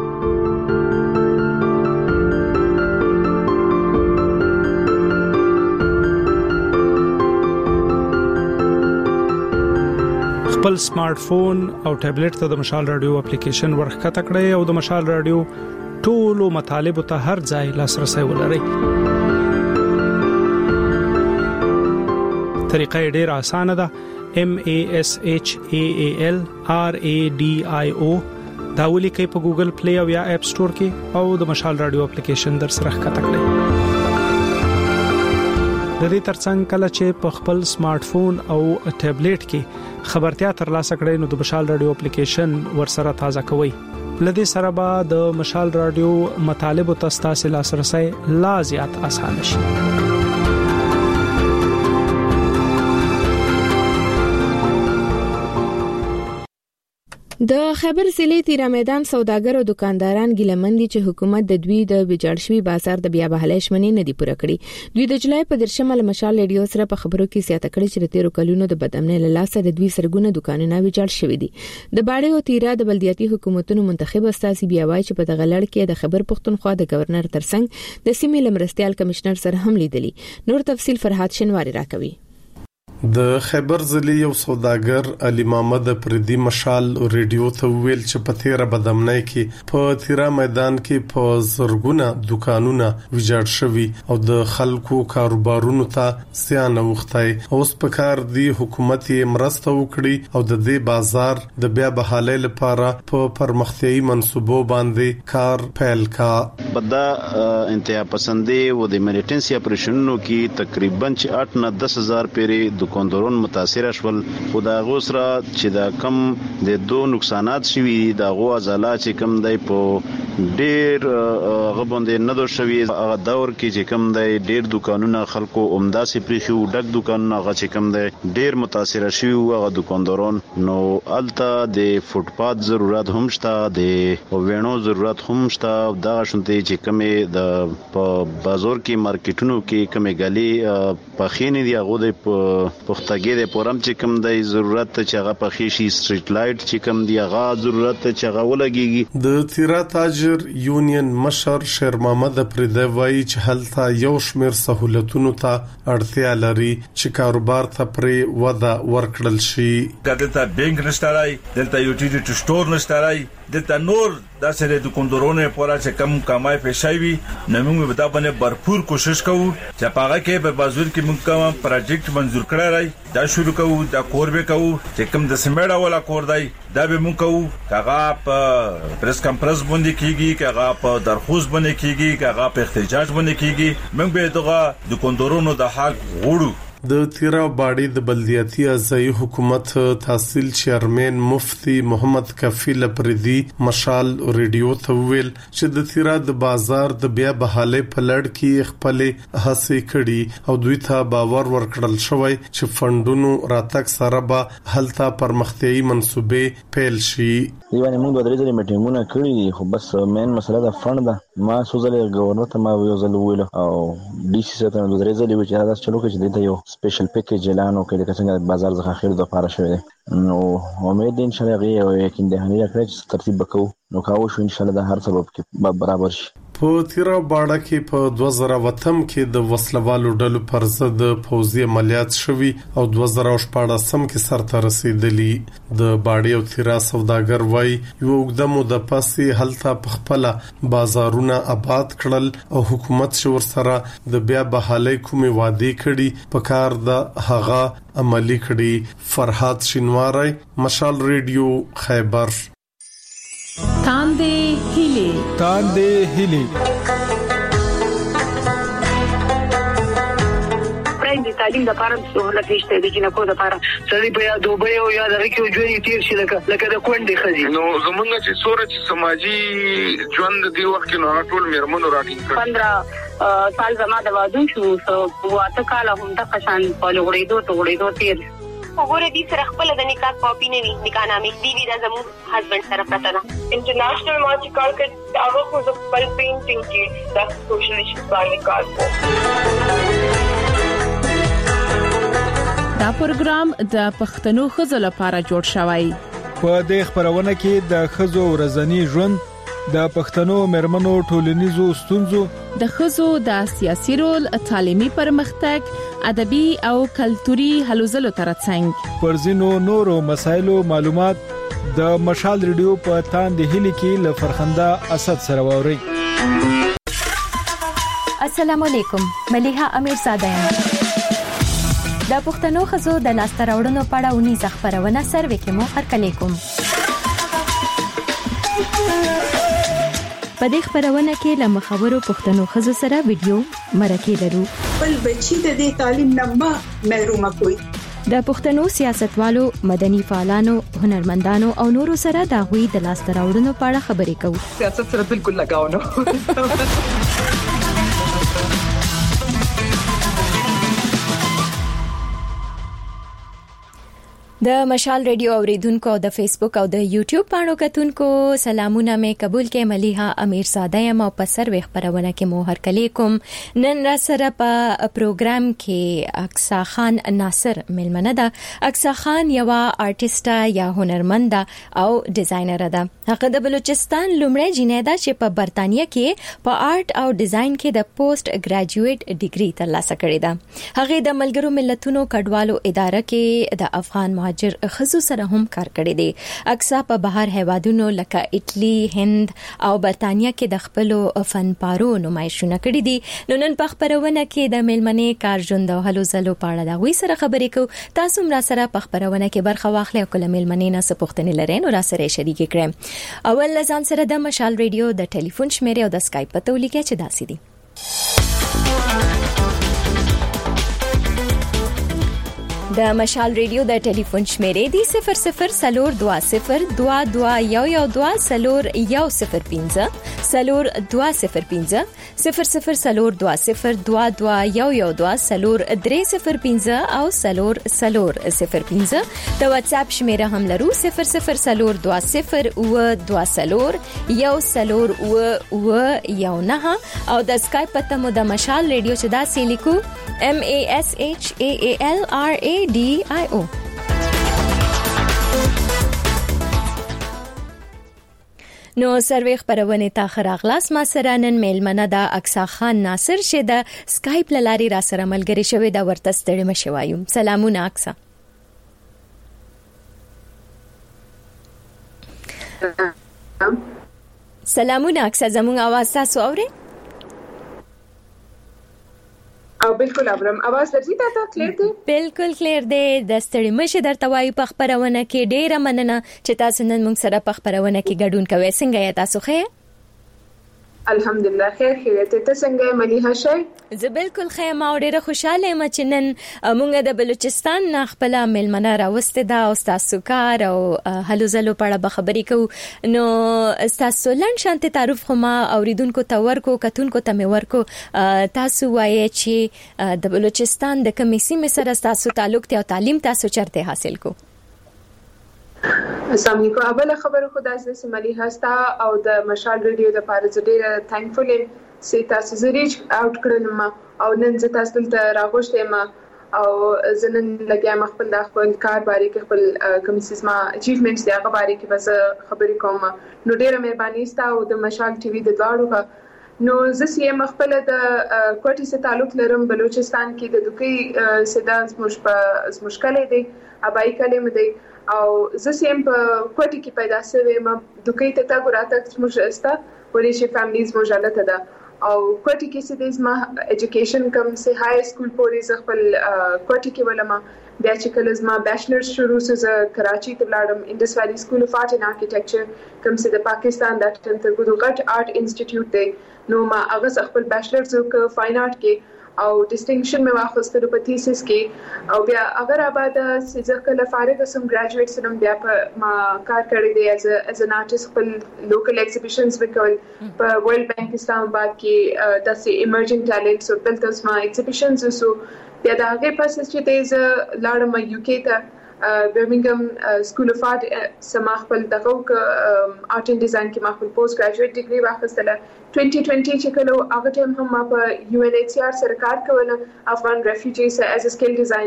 خپل سمارټ فون او ټابلیټ ته د مشال رادیو اپلیکیشن ورخته کړئ او د مشال رادیو ټولو مطالبه ته هر ځای لاسرسي ولرئ. طریقه ډیره اسانه ده. M A S H A A L R A D I O دا ولیکئ په ګوګل پلی او یا اپ سٹور کې او د مشال رادیو اپلیکیشن در سره ښکته کړئ. د دې ترڅنګ کله چې په خپل سمارټ فون او ټابلیټ کې خبرتیا ترلاسه کړئ نو د مشال رادیو اپلیکیشن ورسره تازه کوئ. لدې سره به د مشال رادیو مطالب او تاسو لاسرسي لا زیات اسانه شي. د خیبر ضلع تیرا میدان سوداګر او دکانداران ګیلمندي چې حکومت د دوی د ویجاړشوي بازار د بیا بحالي شمنې نه دی پوره کړی. دوی د جولای په درشمه له مشال ریډیو سره په خبرو کې زیاته کړې چې د تیرو کلونو د بدامنۍ له لاسه د دوی سرګونه دکانونه ویجاړ شوي دي. د باړې او تیرا د بلدیاتي حکومتونو منتخب استاذي بیا وایي چې په دغه لړ کې د خیبر پښتونخوا د گورنر ترڅنګ د سیمې لمرستيال کمشنر سره هم لیدلی. نور تفصيل فرحات شنواری راکوي. د خیبر ضلع یو سوداګر علي محمد پردي مشال ریډیو ته ویل چې په تیرا بدامنۍ کې په تیرا میدان کې په زرګونه دکانونه ویجاړ شوي او د خلکو کاروبارونو ته زیان اوختای. اوس په کار دی حکومت یې مرسته وکړي او د دې بازار د بیا بحالۍ لپاره په پرمختیايي منصوبو باندې کار پیل کا. بدا انتها پسندي و د میلیټنسي اپریشنونو کې تقریبا چې آठ نه دس هزار پیری کندورون متاثر شول. خدا غوسره چې دا کم د دوه نقصانات شوي دا غو ازاله چې کم دی په ډیر غبوندې نه دو شوي. هغه دور کې چې کم دی ډیر دکانونه خلکو عمده سي پریشو ډک دکانونه هغه چې کم دی ډیر متاثر شوي هغه دکاندارون. نو الته د فوټپات ضرورت هم شته د وینو ضرورت هم شته. دا شونته چې کمې د په بازار کې مارکیټونو کې کمې غالي پخینې دی هغه د پختګي د پورم چې کوم د ضرورت چې هغه پخې شي سټریټ لایټ چې کوم دی هغه ضرورت چې هغه ولګيږي. د تیرا تاجر یونین مشر شیر محمد پردی وایي چې هلته یو شمېر سہولتونو ته اړتیا لري چې کاروبار ته پرې وده ورکړل شي. دلته بانک نشته راي دلته یوټیلیټي سٹور نشته راي دلته نور دا سره د کوندورونه پورا چې کم کمای پېښوي نو موږ به دا باندې भरपूर کوشش کوو چې پاغه کې په بازار کې موږ کوم پروجیکټ منزور کړی راي دا شروع کوو دا کور به کوو چې کم د سیمړه ولا کور دی دا به موږ کوو کاغه په پریس کانفرنس باندې کیږي کاغه په درخواست باندې کیږي کاغه په احتجاج باندې کیږي موږ به دغه د کوندورونو د حق غوړو. د تیرا باډي د بلدیاتي ازای حکومت تحصیل چیرمن مفتی محمد کفیل پردي مشال ریډیو ته ویل چې د تیرا د بازار د بیا بحالۍ په لړ کې خپل هڅې کړي او دوی ته باور ورکړل شوی چې فندونو راتګ سره به هلته پرمختیايي منصوبې پیل شي. یوه موږ درې ځلې میټینګونه کړي خو بس مین مسله د فند ده. ما سوزلې گورنر ته ما یو ځل ویل او ډي سي ته د درې ځلې چې دا چلو کې چې د یو سپیشل پیکیج اعلان وکړي چې څنګه بازار ځخه خیر د لپاره شوی دی. نو امید ان شاء الله یو یقین ده نه راکړي چې ترتیب وکړو نو کاوه شو ان شاء الله د هر سبب کې برابر شي. په تیرا باډه کې په دوه زره وتم کې د وسلوالو ډلو پر ضد پوځي عملیات شوي او دوه زره شپږم کې سرته رسیدلی. د باډي او تیرا سوداګر وای یو وګدمو د پاسې هلته په خپل بازارونه آباد کړل او حکومت شور سره د بیا بحالۍ کومې وعده کړي په کار د هغه عملی کړي. فرحات شینواری مشال ریډیو خیبر. تاندې هلي تاندې هلي د تعلیم د لپاره سہولت نشته د جنکو لپاره سړي په دوبه او یا د ریکو ژوند تیر شي لکه لکه د کونډې خزي. نو زمونږ چې سورج سماجی ژوند دی وخت کې نو ټول میرمنو راټینګ کړ. پندرہ سال زما د وادو شو سو واته کال هم د قشان په لغړېدو ته غړېدو تیر وګوره دې سره خپل د نکاح کاپی نه وی نکاح نامې دی وی د زمو هسبند سره پته نه. انټرنیشنل مارچ کال کې هغه خو د خپل پینټینګ کې د سوشل ایشوز باندې کار کوي. دا پروګرام د پښتنو خزو لپاره جوړ شوی. په دې خبرونه کې د خزو ورځنی ژوند، د پښتنو مرمنو ټولنیزو ستونزو، د خزو د سیاسي رول، تعلیمي پرمختګ، ادبي او کلتوري هلو ځلو ترڅنګ پر ځینو نورو مسایلو معلومات د مشال ریډیو په تاند هلي کې ل فرخنده اسد سره ووري. السلام علیکم، ملیحه امیرزاده یم. د پښتنو خزو د لاسته راوړنو په اړه ونی خبرونه سروې کې مو هرکلی کوم. په دې خبرونه کې له مخاورو پښتنو خزو سره ویډیو مرکه لرو. بل بچی د دې تعلیم نه محروم کوي. د پښتنو سیاستوالو، مدني فعالانو، هنرمندانو او نورو سره د غوي د لاسته راوړنو په اړه خبرې کوو. سیاست سره بالکل لگاو نه. د مشال ریډیو اوریدونکو او د فیسبوک او د یوټیوب پاڼو کتونکو سلامونه مې قبول کې. ملیحه امیرزاده یم او په سروې خبرونه کې مو هرکلی کوم. نن را سره په پروګرام کې اقصا خان ناصر ملمنه ده. اقصا خان یو آرټیسټه یا هنرمند او ډیزاینر ده. هغه د بلوچستان لومړی جینۍ ده چې په برتانیې کې په آرټ او ډیزاین کې د پوسټ ګریجویټ ډیګري ترلاسه کړې ده. هغه د ملګرو ملتونو کډوالو اداره کې د افغان مهاجر خزو سره هم کار کړی دی. اکثر په بهر هیوادونو لکه ایټلی، هند او برتانیا کې د خپل فنپارو نمایشونه کړي دي. نو نن په خبرونه کې د ملمنې کار ژوند او هلو ځلو په اړه د غوي سره خبرې کوو. تاسو هم را سره په خبرونه کې برخه واخلئ او کله ملمنې نه څه پوښتنې لرئ نو را سره شریک کړئ. اول ځان سره د مشال ریډیو د ټلیفون شمیره او د اسکایپ پته ولیکئ چې داسې دي. د مشال ریډیو د ټلیفون شمیرې دی صفر صفر سلور دوا صفر دوا دوا یو یو دوا سلور یو صفر پینځه سلور دوا صفر پینځه صفر صفر سلور دوا صفر دوا دوا یو یو دوا سلور درې صفر پینځه او سلور سلور صفر پینځه. د واتس اپ شمیره هم لرو صفر صفر سلور دوا صفر و دوا سلور یو سلور و و یو نه او د اسکایپ پته مو د مشال ریډیو چې دا سی لیکو M A S H A A L R A D I O. نو سروې خبرونه تا خراغلاس ما سره نن میلمنه دا اقصا خان ناصر شه د اسکایپ لاري را سره ملګری شوی دا ورته ستړي مشوایو. سلامونه اقصا. سلامونه اقصا، زموږ आवाज تاسو اورئ؟ او بالکل ابرم आवाज درځي تا ته کلیر دی؟ بالکل کلیر دی. د ستړي مشه درته وایي په خبرونه کې ډیره مننه چې تاسو نن موږ سره په خبرونه کې ګډون کوئ. څنګه یې تاسو ښه؟ الحمدلله خیر خیریت. ته څنګه ملیحه شای؟ زه بالکل ښه ما ډیره خوشاله یم چې نن موږ د بلوچستان نه خپل ملمنه راوسته دا او تاسو کار او هلو ځلو په اړه خبرې کوو. نو تاسو لن شانته تعارف خو ما اوریدونکو ته ورکو کتونکو ته مې ورکو. تاسو وایي چې د بلوچستان د کمیسي سیمې سره تاسو تعلق ته او تعلیم تاسو چرته حاصل کو؟ السلام علیکم. اوله خبره خدا عزیز سملی هستا او د مشال ریډیو د پاره ډیره تھینکفل یم چې تاسو زریج اوټ کړنم او نن زه تاسو ته راغوښتم او زنن لګیا خپل د خپل کار باره کې خپل کمیسیز ما اچیومنټس دی هغه باره کې بس خبرې کوم. نو ډیره مهرباني ستا او د مشال ټي وي د دواړو. نو زه سیم خپل د کوټي سره تعلق لرم. بلوچستان کې د دوکي سدانس مش مشکل دی ابای کلم دی او زه سیم په کوټي کې پیدا شوم. دوکي ته تا ګراته مشستا ولې چې فیملیز مجالته ده او کوټي کې سې د ما اډوকেশন کم سه های سکول پورې ز خپل کوټي کې ولما بیا چې کله زما بیچلرز شروع سه کراچي ته لاړم انډس ویلی سکول اف آرټ ان آرکیټیکچر کم سه د پاکستان د ټنتر ګډو غټ آرټ انسټیټیوټ دی. نو ما هغه خپل بیچلرز وک فاین آرټ کې او ډیسټینکشن مې واخیستل په تھیسس کې او بیا اگر آباد سې کله فارغ سم ګریجویټ سم بیا په ما کار کړی دی ایز ایز ان آرټیست. خپل لوکل ایگزیبیشنز وکول په ورلد بانک اسلام آباد کې د سي ایمرجنګ ټیلنټس او بلته ما ایگزیبیشنز وسو. بیا دا هغه پاس چې تیز لاړم یو کې ته برمنګم سکول اف آرټ سما خپل دغه آرټ اینڈ ډیزاین کې ما خپل پوسټ ګریجویټ ډیګري واخیستله. twenty twenty چې کله هغه ټیم هم ما په یو ان ایچ سی آر سره کار کوله افغان ریفیوجیز ایز ا سکل ډیزاینر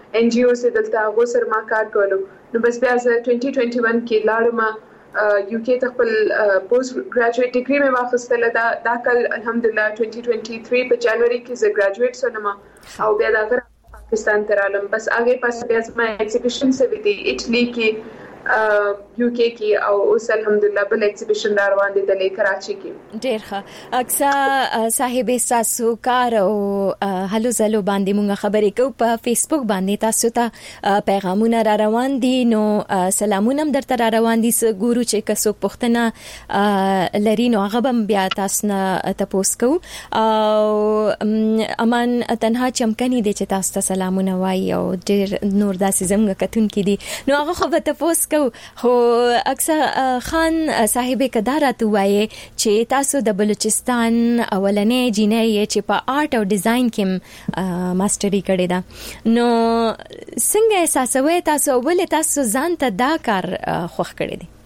ان جی او سره دلته هغه سره ما کار کولو. نو بس بیا زه twenty twenty-one کې لاړم یو کې ته خپل پوسټ ګریجویټ ډیګري مې واخیستله. دا دا کال الحمدلله twenty twenty-three په جنوري کې زه ګریجویټ شوم او بیا دا پاکستان ته رالم. بس هغه پاس بیا زما ایگزیبیشن سوي دي اټلی کې یو کې کې او اوس الحمدلله بل ایگزیبیشن دا روان دي د کراچي کې. ډیر ښه. اکثر صاحب تاسو کار او هلو زلو باندې مونږ خبرې کوو په فیسبوک باندې تاسو ته پیغامونه را روان دي. نو سلامونه هم درته را روان دي. ګورو چې کسو پښتنه لري نو هغه هم بیا تاسو نه تاسو کو او امان تنها چمکني دي چې تاسو ته سلامونه وایي او ډیر نور داسې زموږ کتون کې دي نو هغه خو به تاسو خو اکثر خان صاحب کدارات وایي چې تاسو د بلوچستان اولنې جینۍ چې په آرټ او ډیزاین کې ماستری کړې ده. نو څنګه احساسوي تاسو ولې تاسو ځان ته دا کار خوښ کړی دی؟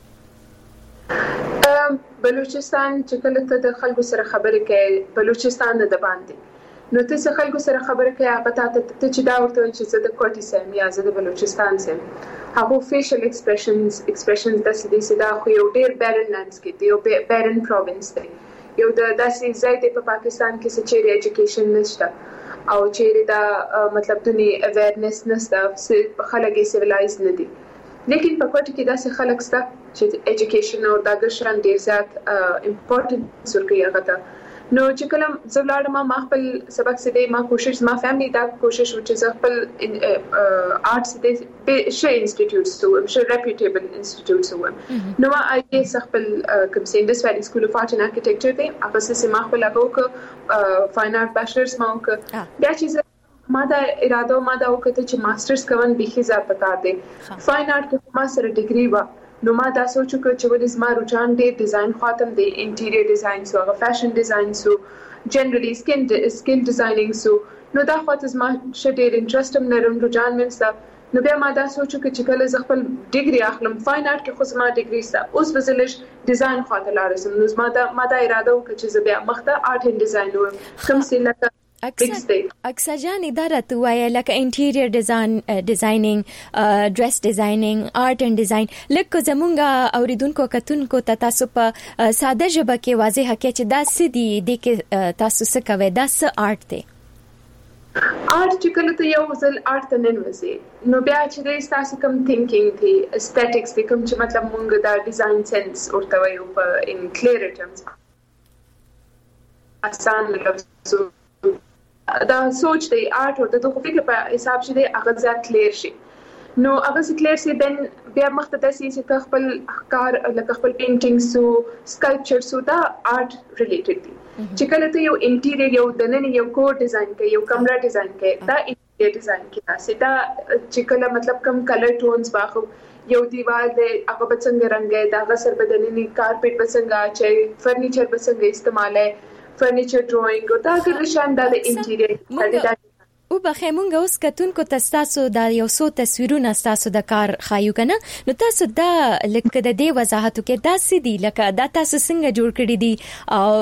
بلوچستان چې کله ته د خلکو سره خبرې کوي بلوچستان د باندې نو ته څه خلکو سره خبرې کوي هغه ته ته چې دا ورته چې زه د کوټي سم یا زه د بلوچستان سم هغه فیشل ایکسپریشنز ایکسپریشنز د سړي سدا خو یو ډیر بیرن لانډسکیپ دی یو بیرن پروینس دی یو د داسې ځای دی په پاکستان کې چې چیرې ایجوکیشن نشته او چیرې دا مطلب دونی اویرنس نشته خلک یې سیویلایز نه دي. لیکن په کوټه کې داسې خلک شته چې ایجوکیشن او د ګشن ډیر زیات امپورټنس ورکوي هغه ته. نو چې کله زولاړم ما خپل سبق سده ما کوشش ما فیملی دا کوشش و چې خپل آرټس د شي انسټیټیوټس تو شي ریپیټیبل انسټیټیوټس و نو ما آی خپل کوم سیندس ویلی سکول اف آرټ اینڈ آرکیټیکچر دی هغه سه ما خپل هغه کو فاین آرټ بیچلرز ما وک بیا چې ما دا اراده ما دا وکړه چې ماسترز کوم به خزه پکار دی فاین آرټ کې ما سره ډیګري و نو ما دا سوچ وکړ چې ولې زما رجحان دی ډیزاین خاطم دی انټیریئر ډیزاین سو هغه فیشن ډیزاین سو جنرالي سکن سکن ډیزاینینګ سو نو دا خاطر زما شډیر انټرست هم لرم رجحان مې نو بیا ما دا سوچ وکړ چې کله زه خپل ډیګري اخلم فاین آرټ کې خو زما ډیګري ستا اوس وزلش ډیزاین خاطر لارسم نو زما دا ما دا اراده وکړ چې زه بیا مخته آرټ اند ډیزاین وم کوم څه لکه اکثر جان اداره وایي لکه انټیریئر ډیزاین ډیزاینینګ ډریس ډیزاینینګ آرټ اند ډیزاین لکه زمونږ اوریدونکو کتونکو ته تاسو په ساده ژبه کې واضح کړئ چې دا څه دي د کې تاسو څه کوي دا څه آرټ دی. آرټ چې کله ته یو ځل آرټ ته ننوځي نو بیا چې د تاسو کوم تھینکینګ دی اسټیټکس دی کوم چې مطلب مونږ دا ډیزاین سنس ورته وایو په ان کلیر ټرمز آسان لفظ دا سوچ دی آرټ او د دغه فکر په حساب شې دی هغه ځات کلیر شي نو هغه چې کلیر شي دن بیا مخته تاسو چې خپل کار لکه خپل پینټینګ سو سکلپچر سو دا آرټ ریلیټډ دي چې کله ته یو انټیریئر یو دنن یو کور ډیزاین کوي یو کمره ډیزاین کوي دا انټیریئر ډیزاین کې تاسو دا چې کله مطلب کم کلر ټونز باخو یو دیوال دی هغه بڅنګ رنگ دی دا غسر بدننی کارپټ بڅنګ چې فرنیچر بڅنګ استعماله فرنیچر ډرایینګ او دا ګر شان د انټیریئر او بخې مونږ اوس کتونکو تاسو دا یو څو تصویرونه تاسو د کار خایو کنه نو تاسو دا لکه د دې وضاحت کې دا سدي لکه دا تاسو څنګه جوړ کړی دي او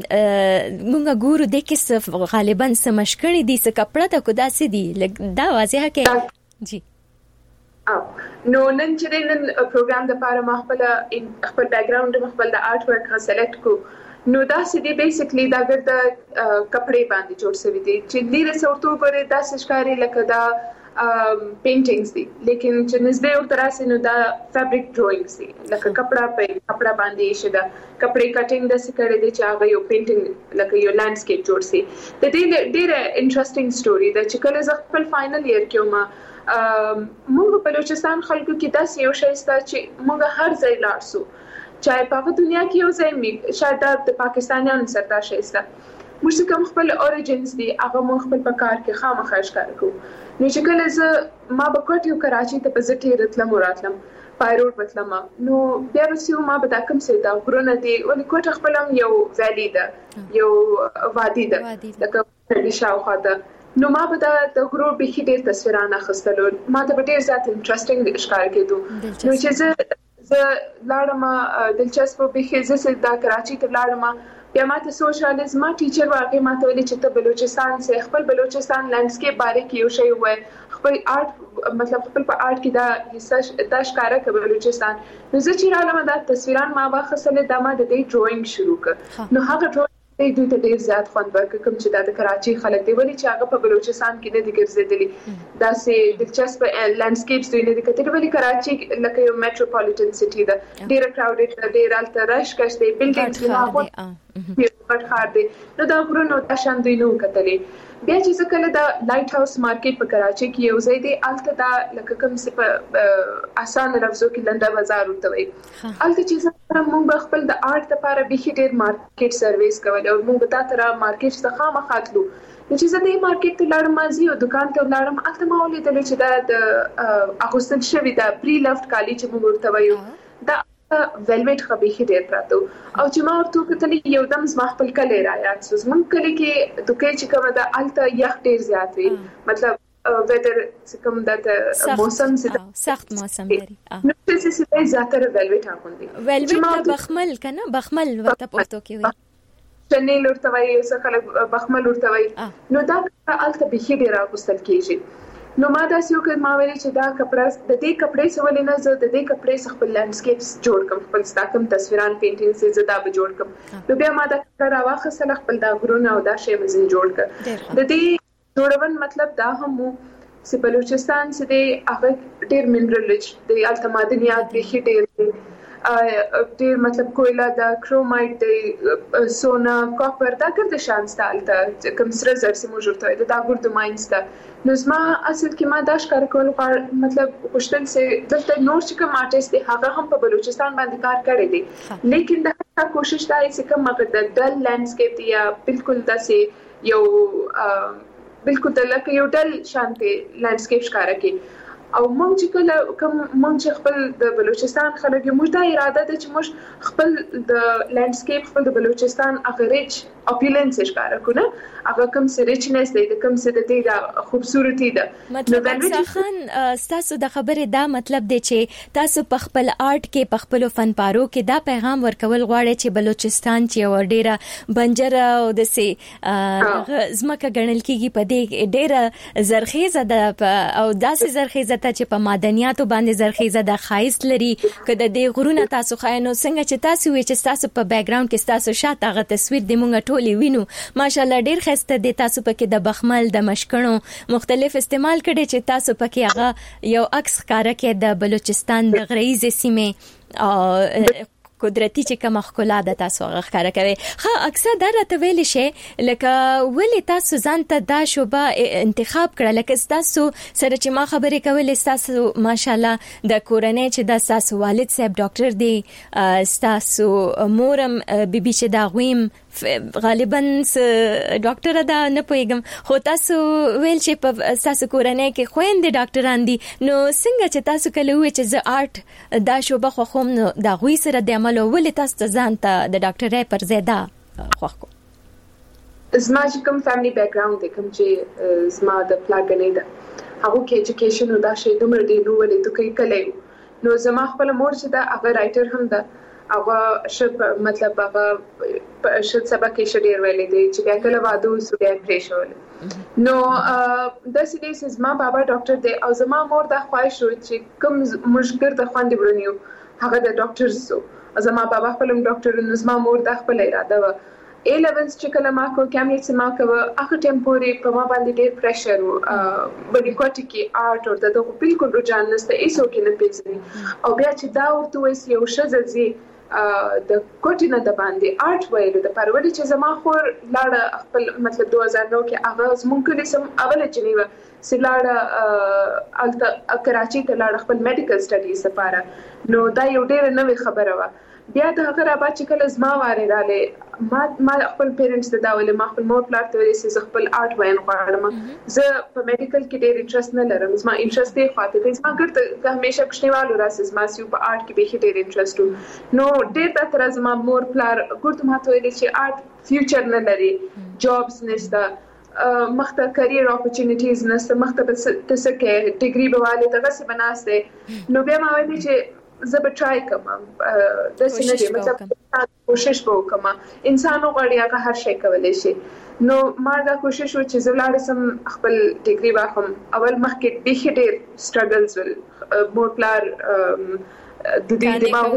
مونږ ګورو د کې غالبا سمشکړی دي څه کپڑا ته کو دا سدي دا واضح کې جی او نو نن چې نن پروګرام د پاره ما خپل خپل بیک گراوند خپل د آرټ ورک سلیکټ کو نو دا سدي بیسیکلی دا ګر د کپڑے باندې جوړ شوی دي چې ډیره سورتو غره دا سشکاري لکه دا پینټینګز دي لیکن چې نسبه او تراسه نو دا فیبریک ډرایینګز دي لکه کپڑا په کپڑا باندې شي دا کپڑے کټینګ د سکړې دي چې هغه یو پینټینګ لکه یو لانډسکیپ جوړ شي د دې ډیره انټرېسټینګ سټوري دا چې کله ز خپل فائنل ایئر کې ما موږ په بلوچستان خلکو کې دا یو شی ست چې موږ هر ځای لاړ چاہے په دنیا کې یو ځای می شاید د پاکستانیانو سره شایسته موږ کوم خپل اوریجنز دي هغه مو خپل په کار کې خامخا ښکار کوو نو چې کله زه ما بکوټ یو کراچي ته په ځټي راتلم وراتلم پایروډ وتلم نو بیا وسیو ما به دا کوم څه دا غرونه دي ولې کوټ خپلم یو ویلی ده یو وادي ده لکه د شاوخوا ده نو ما به دا د غرور به ډېر تصویرانه اخیستلو ما ته ډېر زیات انټرېسټینګ ښکار کېدو نو چې زه زه لاړم دلچسپ به زه دا کراچي ته لاړم بیا ما ته سوشل ما ټیچر واقع ما ته ویل چې ته بلوچستان سه خپل بلوچستان لانډسکیپ باره کې یو شی وای خپل آرټ مطلب خپل په آرټ کې دا حصہ د ښکارا کوي بلوچستان. نو زه چې رالم دا تصویران ما واخصله د ما د دې ډراینګ شروع کړ. نو هغه ډراینګ دوی ته ډیر زیات خوند ورکړ کوم چې د کراچي خلک دی ولې چې هغه په بلوچستان کې نه دي ګرځېدلي دا سه دلچسپ لانډسکیپس دوی نه دي کتل ولې کراچي لکه یو میټروپولیټن سټي ده ډیر کراودډ ډیر الته رش کش دی بلډینګز نه هغه په خار دی نو دا غرونو د شان دوی نو کتلې. بیا چې ځکه له د لایټ هاوس مارکیټ په کراچي کې یو ځای دی الته دا لکه کوم څه په اسان لفظو کې لنډه بازار ورته وي الته چې ځکه موږ خپل د آرټ لپاره به ډیر مارکیټ سرویس کول او موږ به تاسو را مارکیټ څخه مخاطلو. نو چې زه د مارکیټ ته لاړم مازی او دکان ته لاړم الته ما ولیدل چې دا د اغوستل شوی دا پری لفټ کالی چې موږ ورته وایو دا ویلویټ خبيخي ډیر پراته او چې ما ورته کتلې یو دم زما خپل کلی را یاد شو زمون کلی کې دوکې چې کومه دا الته یخ ډیر زیات وي مطلب ویدر کوم د موسم سخت موسم لري نو چې څه څه زیاتره ویلویټ اغوندي ویلویټ بخمل کنه بخمل ورته پښتو کې وي چنیل ورته وایي څه خلک بخمل ورته وایي نو دا الته به ډیر اغوستل کیږي. نو ما دا سیو کې ما ویلي چې دا کپڑا د دې کپڑې سره ولې نه زه د دې کپڑې څخه خپل لانډسکیپس جوړ کوم خپل ستاکم تصویران پینټینګ سه زدا به جوړ کوم. نو بیا ما دا کپڑا واخصله خپل دا غرونه او دا شی مزین جوړ کړ. د دې جوړون مطلب دا هم چې بلوچستان چې د هغه ډیر منرل رچ د الته معدنیات به ډیر ډیر مطلب کویلا دا کرومایټ د سونا کاپر دا ګرد شان ستال ته کوم سره زر سیمو جوړته دا ګرد ماینز ته نو زما اصل کې ما داش کار کول غواړم مطلب کوشتل سه دلته نور چې کوم آرټیست دی هغه هم په بلوچستان باندې کار کړی دی لیکن دا کوشش دا چې کوم مګر د ډل لانډسکیپ دی یا بالکل داسې یو بالکل د لکه یو ډل شانته لانډسکیپ ښکارا کی او مونږ چې کله کوم مونږ چې خپل د بلوچستان خلک یو موږ دا اراده ده چې موږ خپل د لانډسکیپ خپل د بلوچستان اغریج اپیلنس ښکارا کو نه هغه کوم سره ریچنس دی د کوم څه د دې د خوبصورتي ده مطلب ځخن تاسو د خبرې دا مطلب دی چې تاسو په خپل آرټ کې په خپل فنپارو کې دا پیغام ورکول غواړئ چې بلوچستان چې و ډیره بنجر او د سي زمکه ګڼل کیږي په دې ډیره زرخیزه ده او داسې زرخیزه ته چې په معدنیاتو باندې زرخیزه د خایست لري کله د غرونه تاسو خاینو څنګه چې تاسو وی چې تاسو په بیک گراوند کې تاسو شاته غو تصویر د مونږ ټولي وینو ماشاالله ډیر خسته د تاسو پکې د بخمل د مشکڼو مختلف استعمال کړي چې تاسو پکې هغه یو عکس ښکارا کې د بلوچستان د غریزه سیمه او قدرتي چې کوم خلا د تاسو غخاره کوي خو اکثر دا راته ویل شي لکه ولې تاسو ځان ته دا شوبه انتخاب کړل لکه تاسو سره چې ما خبرې کولې تاسو ماشاالله د کورنۍ چې د تاسو والد صاحب ډاکټر دی تاسو مورم بیبي چې دا غویم غالبا ډاکټر دا نه پويګم خو تاسو ویل چې په تاسو کورنۍ کې خويندې ډاکټران دي نو څنګه چې تاسو کله وې چې ز آرټ دا شوبه خو خوم دا غوي سره د عمل ولې تاسو ځان ته د ډاکټرۍ پر زیاده خوښ زما چې کوم فیملی بیک گراوند دی کوم چې زما د پلاګنې ده هغه کې ایجوکیشن او دا شی دومره دی نو ولې ته کوي کله نو زما خپل مور چې دا هغه رائټر هم ده هغه شپ مطلب هغه شت سبا کې شډیر ویلې دي چې بیا کله وادو سو بیا پریشول نو د سیدې زما بابا ډاکټر دی او زما مور دا خواهش و چې کوم مشګر د خواندې برونیو هغه د ډاکټر سو زما بابا خپل ډاکټر نو زما مور دا خپل اراده و ا لیولز چې کله ما کو کیمریټ سما کو هغه ټیمپوري په ما باندې ډېر پریشر و بلې کوټی کې آرټ او دغه بالکل رجحان نشته ایسو کې نه پیژني او بیا چې دا ورته وایي یو شززي د کوټی نه د باندې آرټ ویلو د پروري چې زما خور لاړه خپل مطلب دوه هزار نو کې هغه زمونږ کلی سم اوله جنیوا سلاړه الته کراچي ته لاړه خپل میډیکل سټډیز لپاره نو دا یو ډېر نوې خبره و بیا د هغه را با چې کله زما واره رااله ما ما خپل پیرنټس ته دا ولې ما خپل مور پلار ته ولې چې خپل آرټ وایم غواړم زه په میډیکل کې ډېر انټرست نه لرم زما انټرست دی خاطر دی زما ګرته همیشه کښنیوالو راځي زما سیو په آرټ کې به ډېر انټرست نو ډېر د تر زما مور پلار ګرته ما ته ولې چې آرټ فیوچر نه لري جابز نشته مخته کرییر اپورچونټیز نشته مخته تاسو کې ډیګري بواله دغه څه بناسته نو بیا ما وایي چې زه به ټرای کوم د سینې مطلب کوشش وکم انسانو غړیا که هر شي کولای شي نو ما دا کوشش و چې زلاړ سم خپل ډیګري واخم. اول مخکې ډېر ډېر سټرګلز ول مور پلار د دې دماغ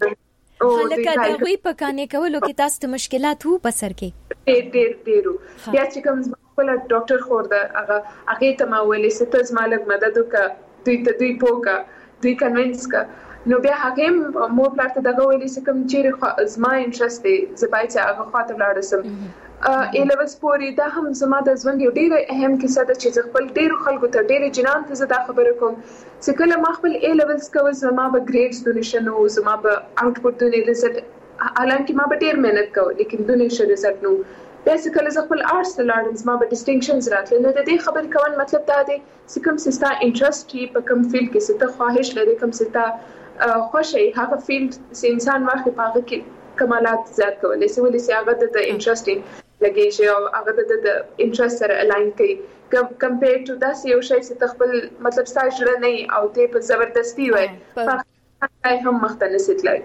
او لکه دا وی په کانې کولو کې تاسو ته مشکلات وو په سر کې ډېر ډېر ډېر بیا چې کوم خپل ډاکټر خور دا هغه هغه ته ما ویلې ستاسو مالک مدد وکړه دوی ته دوی پوکا دوی کنوینس کا. نو بیا هغه مور پلار ته دغه ویلې چې کوم چیرې زما انټرست دی زبای چې هغه خاطر لاړ سم ا لیولز پورې دا هم زما د ژوند یو ډیره اهم کیسه ده چې خپل ډیرو خلکو ته ډیره جنان ته زدا خبره کوم چې کله ما خپل ا لیولز کوم زما به ګریډز دونیشن او زما به اوټپوټ دونی ريزلټ حالانکه ما به ډیر مهنت کوم لیکن دونیشن ريزلټ نو بس کله خپل آرټس ته لاړم زما به ډیسټینکشنز راتل نو د دې خبرې کول مطلب دا دی چې کوم سستا انټرست کی په کوم فیلډ کې ست خواهش لري کوم سستا خوشي هغه فیلډ چې انسان واخې پاغه کې کمالات زیات کولای شي ولې چې هغه د انټرستینګ لګي شي او هغه د انټرست سره الاین کوي کمپیر ټو دا یو شی چې تخپل مطلب ستاسو ژوند نه او ته په زبردستی وای په هم مختلف ستلای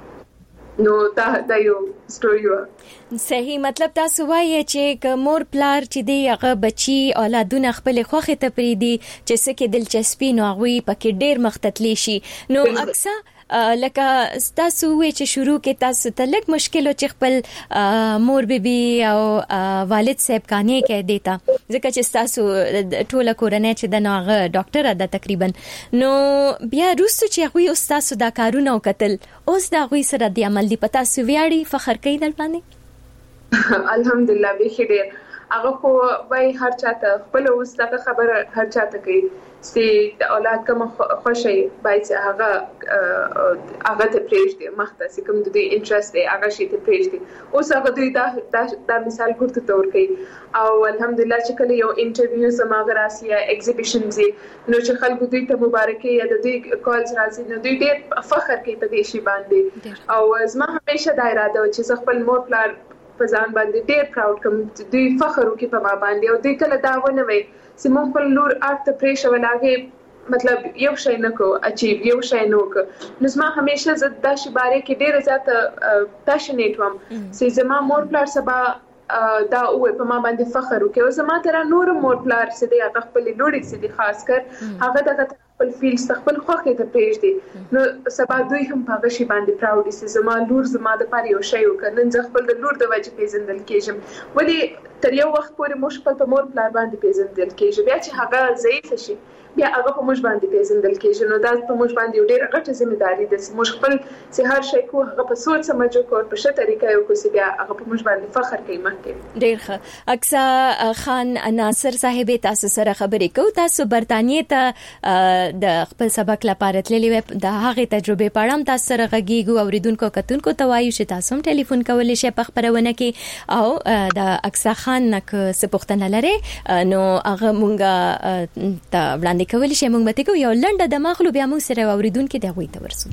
نو دا دا یو سټوري و صحیح. مطلب تاسو وایي چې ک مور پلار چې دی هغه بچي اولادونه خپل خوخه ته پریدي چې څه کې دلچسپي نو هغه پکې ډیر مختتلی شي نو اکثر لکه تاسو وی چې شروع کې تاسو ته لږ مشکل او چې خپل مور بیبي او والد صاحب کانې کې دیتا ځکه چې تاسو ټوله کورنۍ چې د نوغه ډاکټر ده تقریبا نو بیا روسو چې هغه تاسو دا کارونه وکتل اوس دا غوي سره د عمل دی پتا سو ویاړي فخر کوي در باندې الحمدلله به خیر هغه خو وای هر چاته خپل اوس دا خبره هر چاته کوي چې د اولاد کوم خوشي باید هغه هغه ته پریږدي مخته چې کوم د دې انټرست دی هغه شي ته پریږدي اوس هغه دوی دا دا مثال ورته تور کوي او الحمدلله چې کله یو انټرویو سماغه راسي یا ایگزیبیشن زی نو چې خلکو دوی ته مبارکي یا د دوی کالز راځي نو دوی ډېر فخر کوي په دې شی باندې او زما همیشه دا اراده و چې خپل مور پلار په ځان باندې ډېر پراود کوم دوی فخر وکړي په ما باندې او دوی کله دا ونه وي چې مونږ په لور آرټ ته پریښه ولاګه مطلب یو شی نه کو اچیو یو شی نه کو نو زما همیشه زه د شی باره کې ډېر زیات پاشنیټ وم چې زما مور پلار سبا دا اوه په ما باندې فخر وکړي او زما تر نور مور پلار چې د هغه خپل لوري چې د خاص کر هغه د خپل فیلډ خپل خوخه ته پېژدي نو سبا دوی هم په هغه شی باندې پراود دي زما لور زما د پاره یو شی وکړ نن خپل د لور د وجه پیژندل کېږم ولی تر یو وخت پورې مو خپل په مور پلار باندې پیژندل کېږي بیا چې هغه ضعیف شي بیا هغه په موږ باندې پیژندل کېږي نو دا په موږ باندې ډېر غټه ځمېداري ده چې موږ خپل چې هر شی کو هغه په سوچ سمجو کو په ښه طریقه یو کو چې بیا هغه په موږ باندې فخر کوي مخکې ډېر ښه. اکثر خان ناصر صاحب تاسو سره خبرې کوو تاسو برتانیې ته د خپل سبق لپاره تللی و د هغه تجربه پاړم تاسو سره غږیږو اوریدونکو کتونکو ته وایو چې تاسو هم ټلیفون کولای شئ په خبرونه کې او د اکثر خان نک سپوښتنه لري نو هغه مونږه ته وړاندې کولی شي موږ مته کو یو لنډه د مخلو بیا موږ سره اوریدونکو ته غوي ته ورسو.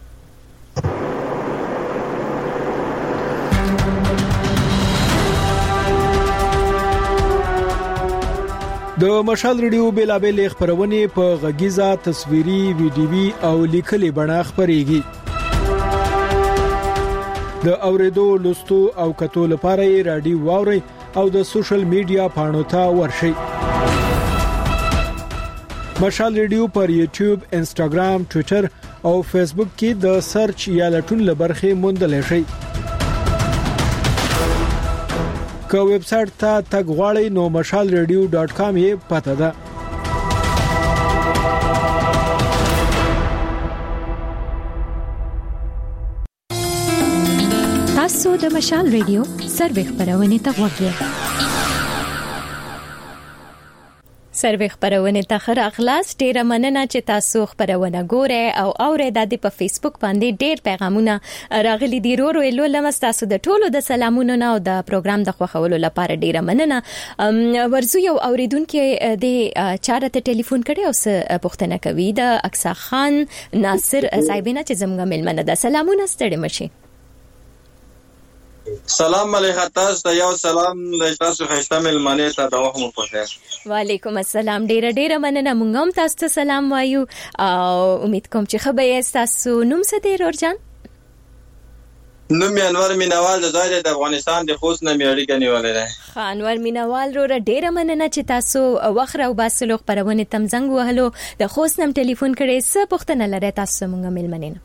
د مشال ریډیو بیلابل خبرونه په غږیزه تصویري ویډیوي او لیکلي بڼه خبريږي. د اوریدو لوستو او کتو لپاره رادیو واوري او د سوشل میډیا پاڼو ته ورشي. مشال ریډیو پر یوټیوب، انسټاګرام، ټوئیټر او فیسبوک کې د سرچ یا لټون لبرخه موندل شي. که ویب سټ ته تګ غواړئ نو مشال ریډیو ډاټ کام یې پته ده. تاسو د مشال ریډیو سروې خبرونه ته وګورئ. سروې خبرونه ته خر اخلاص ډیره مننه چې تاسو خبرونه ګورئ او اورئ د په فیسبوک باندې ډیر پیغامونه راغلي دي ورو ورو لمس تاسو د ټولو د سلامونو نه او د پروګرام د خوښولو لپاره ډیره مننه. ورزو یو اوریدونکو د چارته ټلیفون کړي او څه پوښتنه کوي د اکثر خان ناصر صاحبینه چې زموږ ملمنه ده. سلامونه ستړي مشي. سلام علیکم تاسو ته یو سلام د تاسو خښته ملمنه ته د وخت مو په خیر. وعلیکم السلام ډیره ډیره مننه مونږ هم تاسو ته سلام وایو او امید کوم چې خبرې تاسو نوم څه دی ورجان؟ نو می انور مینوال د ځای د افغانستان د خوست نه می اړیکه نیولې ده. ها انور مینوال رو ډیره مننه چې تاسو وخره او باسلو خبرونه تم زنګ وهلو د خوست نم ټلیفون کړي. څه پوښتنه لرئ تاسو مونږه ملمنین؟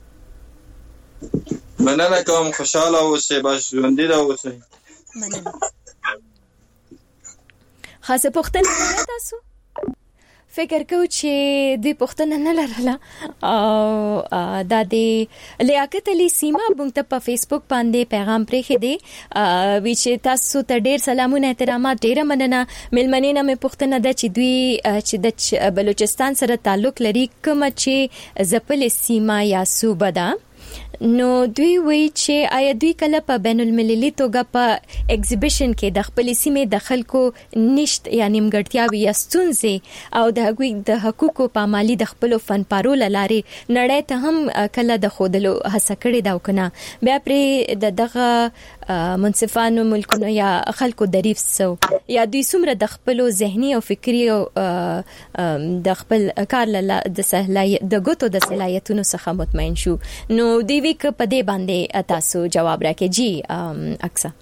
مننه کوم، خوشاله اوسئ، بس ژوندۍ اوسئ. مننه. خاصه پوښتنه لرئ تاسو؟ فکر کو چې د پښتنه نه لرله او د دې لیاقت علي سیما مونږ ته په فیسبوک باندې پیغام پرېښی دی چې تاسو ته ډېر سلامونه احترامات، ډېره مننه. ملمنینه مې پوښتنه ده چې دوی چې د بلوچستان سره تعلق لري کومه چې ځپلې سیما یا صوبه ده، نو دوی وی چې آیا دوی کله په بین المللي توګه په ایگزیبیشن کې د خپل سیمې د خلکو نشت یا نیمګړتیاوي یا ستونزې او د هغوی د حقوقو پامالي د خپل فنپارو لارې نړۍ ته هم کله د خودلو هڅه کړې ده او کنه بیا پرې د دغه منصفانو ملکونو یا خلکو دریف سو یا دوی څومره د خپل ذهني او فکری او د خپل کار له د صلاحیت د ګوتو د صلاحیتونو څخه مطمئن شو. نو دی وی ک په دې باندې تاسو جواب راکې. جی اکثر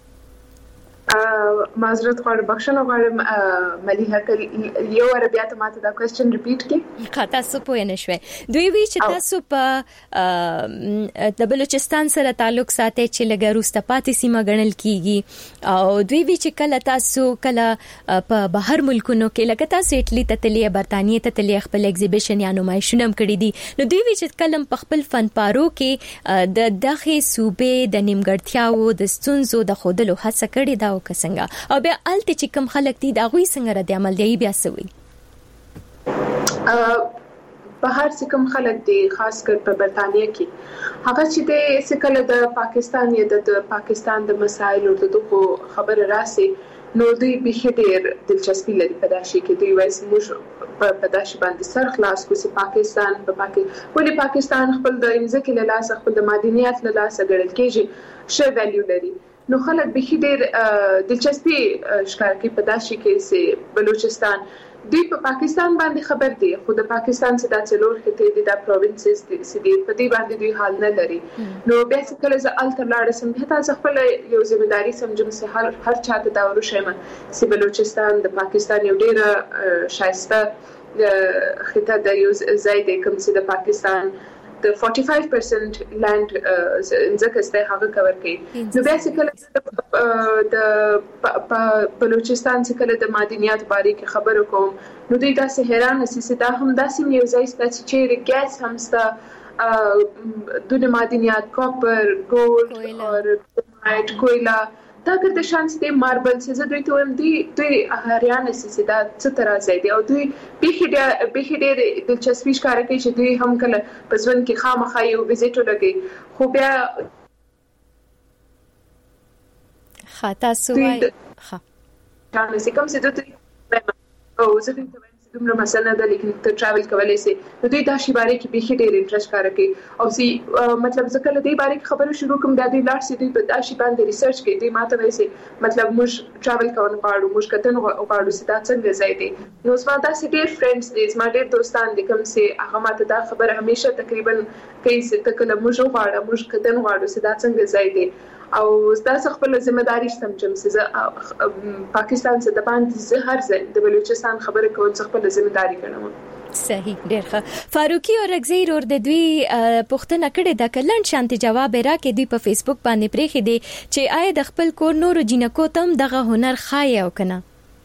معذرت غواړم، بخښنه غواړم مليحه، یو ور بیا ته ماته دا کوېسچن ریپیټ کړئ. خاطر تاسو پوه نه شوي. دوی وی چې تاسو په د بلوچستان سره تعلق ساتي چې لږه روسته پاتې سیمه ګڼل کیږي او دوی وی چې کله تاسو کله په بهر ملکونو کې لکه تاسو اټلی ته تللی، برتانیې ته تللی، خپل ایگزیبیشن یا نمایشونه هم کړی دي، نو دوی وی چې کله په خپل فنپارو کې د دغه صوبې د نیمګړتیاو د ستونزو د خودلو هڅه کړې ده کسنګا او بیا الته چې کوم خلک دي دا غوي څنګه رد عمل دی بیا سوي په هر څه کوم خلک دي خاص کر په برتانیې کې هغه چې د سکله د پاکستان یا د پاکستان د مسایلو د دغه خبره راسي نو دوی به ډېر دلچسپي لري په داسې کې دوی وایي موږ په داسې باندې سر خلاص کوسي پاکستان په پاکستان ولې پاکستان خپل د امزکه له لاس خپل د معدنیات له لاس ګڼل کېږي ش ویلیو لري. نو خلک به ډېر دلچسپي ښکار کوي په داسې کې چې بلوچستان دوی په پاکستان باندې خبر دي، خو د پاکستان څخه د څلور خطې دي د پروینسز دي چې په دې باندې دوی حال نه لري. نو بیا چې کله زه الته لاړ سم به تاسو خپل یو ځمېداري سمجم چې هر هر چاته دا ورشم چې بلوچستان د پاکستان یو ډېر شایسته خطه د یو ځای دی کوم چې د پاکستان د forty-five percent land ځکه ست هغه کور کوي. نو بیا چې کله د بلوچستان څخه کله د معدنیات باره کې خبرو کوم نو دوی داسې حیران نشي چې دا هم داسې یو ځای ست چې ګیس هم ست د معدنیات کاپر، ګولډ او مایټ، کویلا دا ګرد شانس دي ماربل چې دوی ته هم دي دوی هریانه سي دا څه تر ځای دي او دوی به ډېر به ډېر دلچسپي ښکار کوي چې دوی هم کله په ځوان کې خامخا یو ویزیټ ولګي خو بیا خاطا سوای ها چانه سي کوم څه دوی او زه ته دومره مسله ده لیکن ته ټراول کولای شي نو دوی دا شی باره کې به ډېر انټرست کار کوي او سي مطلب ځکه له دې باره کې خبرو شروع کوم د دې لاړ سي دوی په دا شی باندې ریسرچ کوي دوی ماته وایي مطلب موږ ټراول کوو غواړو موږ کتن غواړو چې دا څنګه ځای دی. نو زما دا سي ډېر فرندز دي، زما ډېر دوستان دي کوم چې هغه ماته دا خبره همیشه تقریبا کوي چې تکله موږ غواړو موږ کتن غواړو چې دا څنګه ځای دی او تاسو خپل ځمېداري سمجم چې پاکستان څخه د باندې زه هر ځای د بلوچستان خبره کوم څخه خپل ځمېداري کوم. صحیح، ډېر ښه. فاروقي او رغزیر ور د دوی پوښتنه کړې ده کلن شانتي جواب راکې دوی په فیسبوک باندې پریخي دي چې آیا د خپل کور نور جنکو تم دغه هنر خای او کنه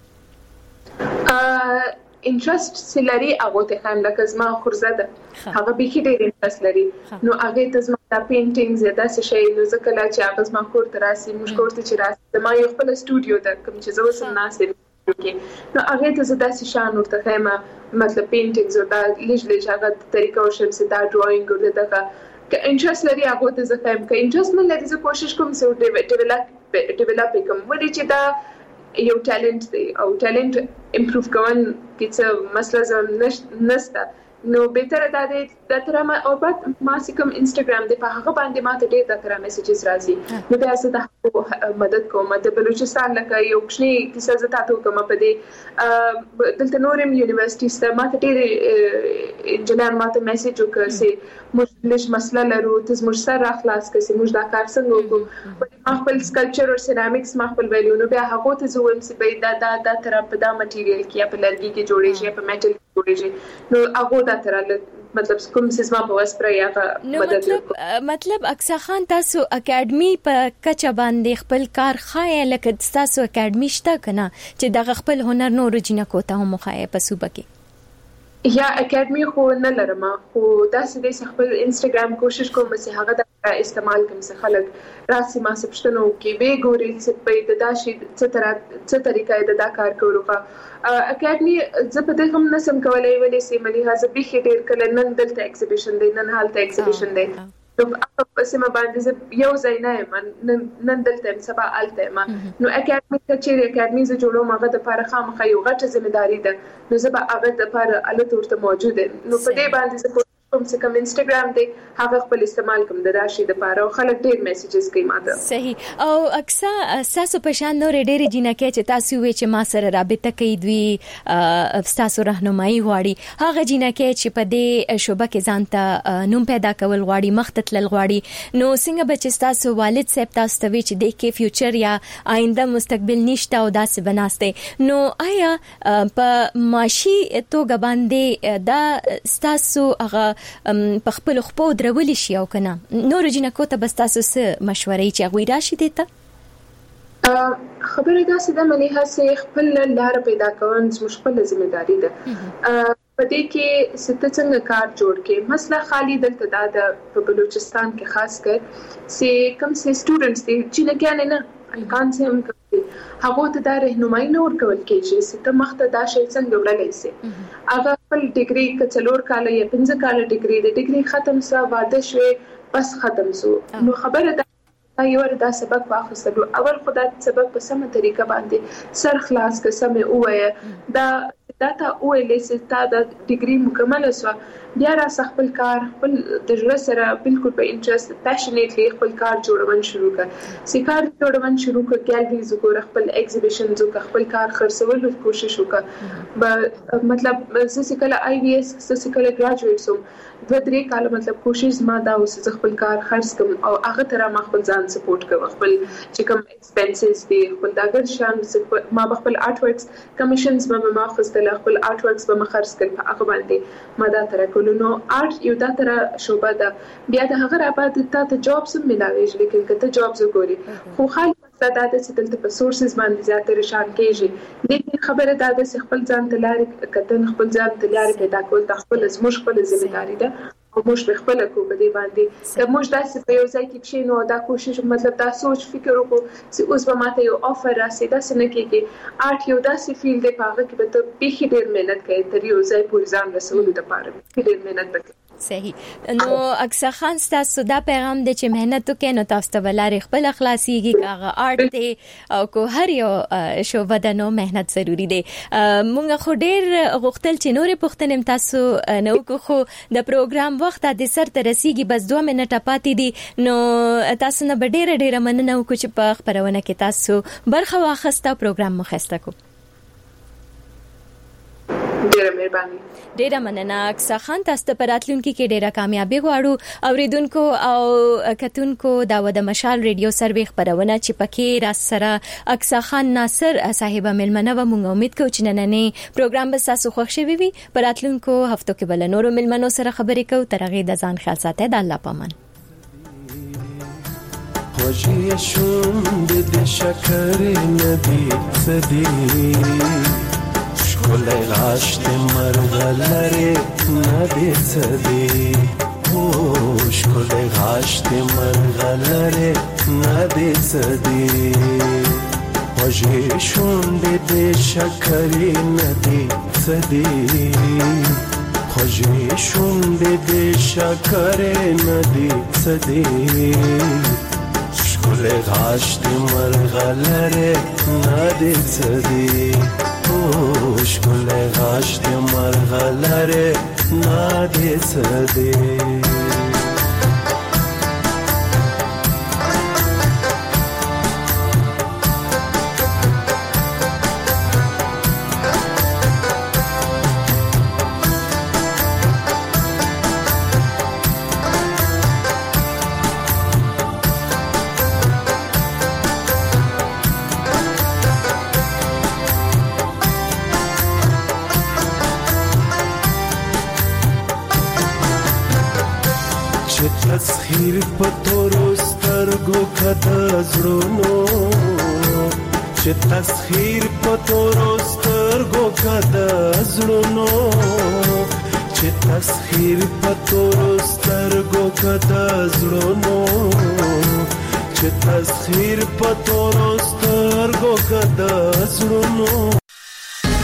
انټرست سلري هغه ته هم لکه زما خورزه ده هغه به ډېر انټرست لري نو هغه ته زما د پینټینګز یا داسې شی نو ځکه لا چې هغه زما کور ته راسي موږ کور ته چې راسي ما یو خپل سټوډیو ده کوم چې زه وسم ناسم نو هغه ته زه داسې شان ورته خیمه مطلب پینټینګز او دا لږ لږ هغه طریقه او شم چې دا ډراینګ او دغه که انټرست لري هغه ته زه خیم که انټرست نه لري زه کوشش کوم چې ډیولپ ډیولپ کوم ولې چې دا یو ټالنت دی او ټالنت امپروف کوون کې څه مسله نشته نو به تر دا د تر ما او بعد ما سکم انستګرام دی په هغه باندې ما ته ډېر د تر میسجز راځي نو بیا زه د مدد کوم د بلوچستان لکه یو کښنی کیسه زه تاسو کوم په دې دلته نورم یونیورسيټي سره ما ته ډېر انجنیر ما ته میسج وکړ چې موږ لږ مسله لرو ته زموږ سره راخلاص کړئ موږ دا کار څنګه وکړو ما خپل سکلپچر او سیرامیکس ما خپل ویلو نو بیا هغه ته زه وایم چې به دا دا د تر په دا مټیریل کې په لرګي کې جوړې شي په میټل کې جوړې شي نو هغه دا تر مطلب کوم څه ما په وسپره یا مدد مطلب مطلب اکثر خان تاسو اکیډمي په کچا باندې خپل کار خای لکه تاسو اکیډمي شته کنه چې د خپل هنر نور جنکو ته هم خای په صوبه کې یا اکیډمي خو نه لرم خو دا سې خپل انستګرام کوشش کوم چې هغه د استعمال کوم څه خلک راسي ما سپشتنو کې وی ګوري چې په د داشي څه تر څه طریقې د دا کار کولو اکیډمي زه په دې هم نسم کولای ولې سي ملي هڅه به ډېر کله نن دلته ایگزیبیشن دی نن حالته ایگزیبیشن دی نو په سیمه باندې یو ځای نه یم نن دلته سبا الته ما نو اکیډمي چې اکیډمي ز جوړو ماغه د لپاره خامخا یو غټه ځمېداري ده نو زه به هغه د لپاره الته ورته موجود نو په دې باندې زه کوم څه کوم انستګرام دی هغه خپل استعمال کوم د راشي د لپاره خلک ډېر میسجز کوي ماته صحیح او اکثر تاسو په شان نور ډېر جنکه چې تاسو وې چې ما سره رابطه کوي دوی تاسو راهنمایي غواړي هغه جنکه چې په دې شوبه کې ځانته نوم پیدا کول غواړي مختتل غواړي نو څنګه به تاسو والد صاحب تاسو ته وی چې د کې فیوچر یا آینده مستقبل نشته او داسې بناسته نو آیا په ماشي توګه باندې دا تاسو هغه په خپل خپو درول شي او کنه نور جنکو ته بس تاسو څه مشورې چې غوي راشي دیته خبره دا سده ملي هڅه خپل لار پیدا کول زموږ خپل ځمېداري ده په دې کې ست څنګه کار جوړ کې مسله خالی دلته دا د بلوچستان کې خاص کر سي کم سي سټوډنټس دي چې نه کېنه نه الکان سي هم کوي هغه ته دا رهنمایي نور کول کېږي چې ته مخته دا شی څنګه وړلای سي هغه خپل ډیګري کڅلور کال یا پنځه کال ډیګري د ډیګري ختم سو واده شوي بس ختم سو نو خبره دا یو دا سبق واخیستلو اول خدای سبق په سمه طریقه باندې سر خلاص که سمه اوه دا دا ته اوه چې تا د ډیګري مکمل شو بیا را خپل کار خپل د ژوند سره بالکل په انټرست پاشنیټلی خپل کار جوړون شروع کړ سی کار جوړون شروع کړ ګالریز وګور خپل ایگزیبیشنز وکړ خپل کار خرڅولو کوشش وکړ مطلب زه کله آی وی اس زه کله ګریجویټ سوم دوه درې کال مطلب کوشش ما دا اوس خپل کار خرڅ کوم او هغه تر ما خپل ځان سپورټ کوم خپل چې کوم ایکسپنسز دي خپل دا ګر شان ما خپل آرټ ورکس کمیشنز به ما خپل خپل آرټ ورکس به ما خرڅ کړ هغه باندې ما دا تر نو آرټ یو دا تر شوبه ده بیا د هغه راپات ته جاب سم ملاويږي لیکن کته جاب زګوري خو خالي مقصد دا چې دلته په سورسز باندې زیات رشان کېږي لیکن خبره دا ده چې خپل ځان تلاري کته خپل ځان تلاري پیدا کول د خپل زموږ خپل ځمېداري ده او موږ خپل کو په دې باندې که موږ داسې په یو ځای کې کښینو دا کوشش مطلب دا سوچ فکر وکړو چې اوس به ماته یو افر راسي دا څنګه کېږي آرټ یو داسې فیلډ دی په هغه کې به ته به ډېر مهنت کوي تر یو ځای پورې ځان رسولو لپاره ډېر مهنت وکړي صحیح نو اکثر خان تاسو دا پیغام د چې مهنت وکړئ نو تاسو ته ولاري خپل اخلاصيږي کاغه آرټ دی او کو هر یو شوبه د نو مهنت ضروری دی مونږ خو ډېر غوښتل چې نورې پوښتنې تاسو نو کو خو د پروګرام وخت د سر ته رسیږي بس دوه منټه پاتې دي نو تاسو نه ډېر ډېر مننه وکړو چې په خبرونه کې تاسو برخه واخسته پروګرام مخسته کو ډېر مهرباني ډیره مننه اکثر خان تاسو ته پراتلونکو کې ډیره کامیابی غواړو اوریدونکو او کتونکو دا د مشال ریډیو سروي خبرونه چې پکې را سره اکثر خان ناصر صاحب ملمنه و مونږ امید کوو چې نننې پروګرام به تاسو خوښ شي وي پراتلونکو هفتو کې بل نورو ملمنو سره خبرې کوو ترغه د ځان خیال ساتئ د الله پامان خوږی شوند د شکر ندی صدی شکل غاشت مرغلره ندی صدی او شکل غاشت مرغلره ندی صدی خوږی شوند د شکر ندی صدی خوږی شوند د شکر ندی صدی شکل غاشت مرغلره ندی صدی او شکل غاشت مرغلره ندی دې سدې تسخیر پتورو سترګو کده زړونو چې تسخیر پتورو سترګو کده زړونو چې تسخیر پتورو سترګو کده زړونو چې تسخیر پتورو سترګو کده زړونو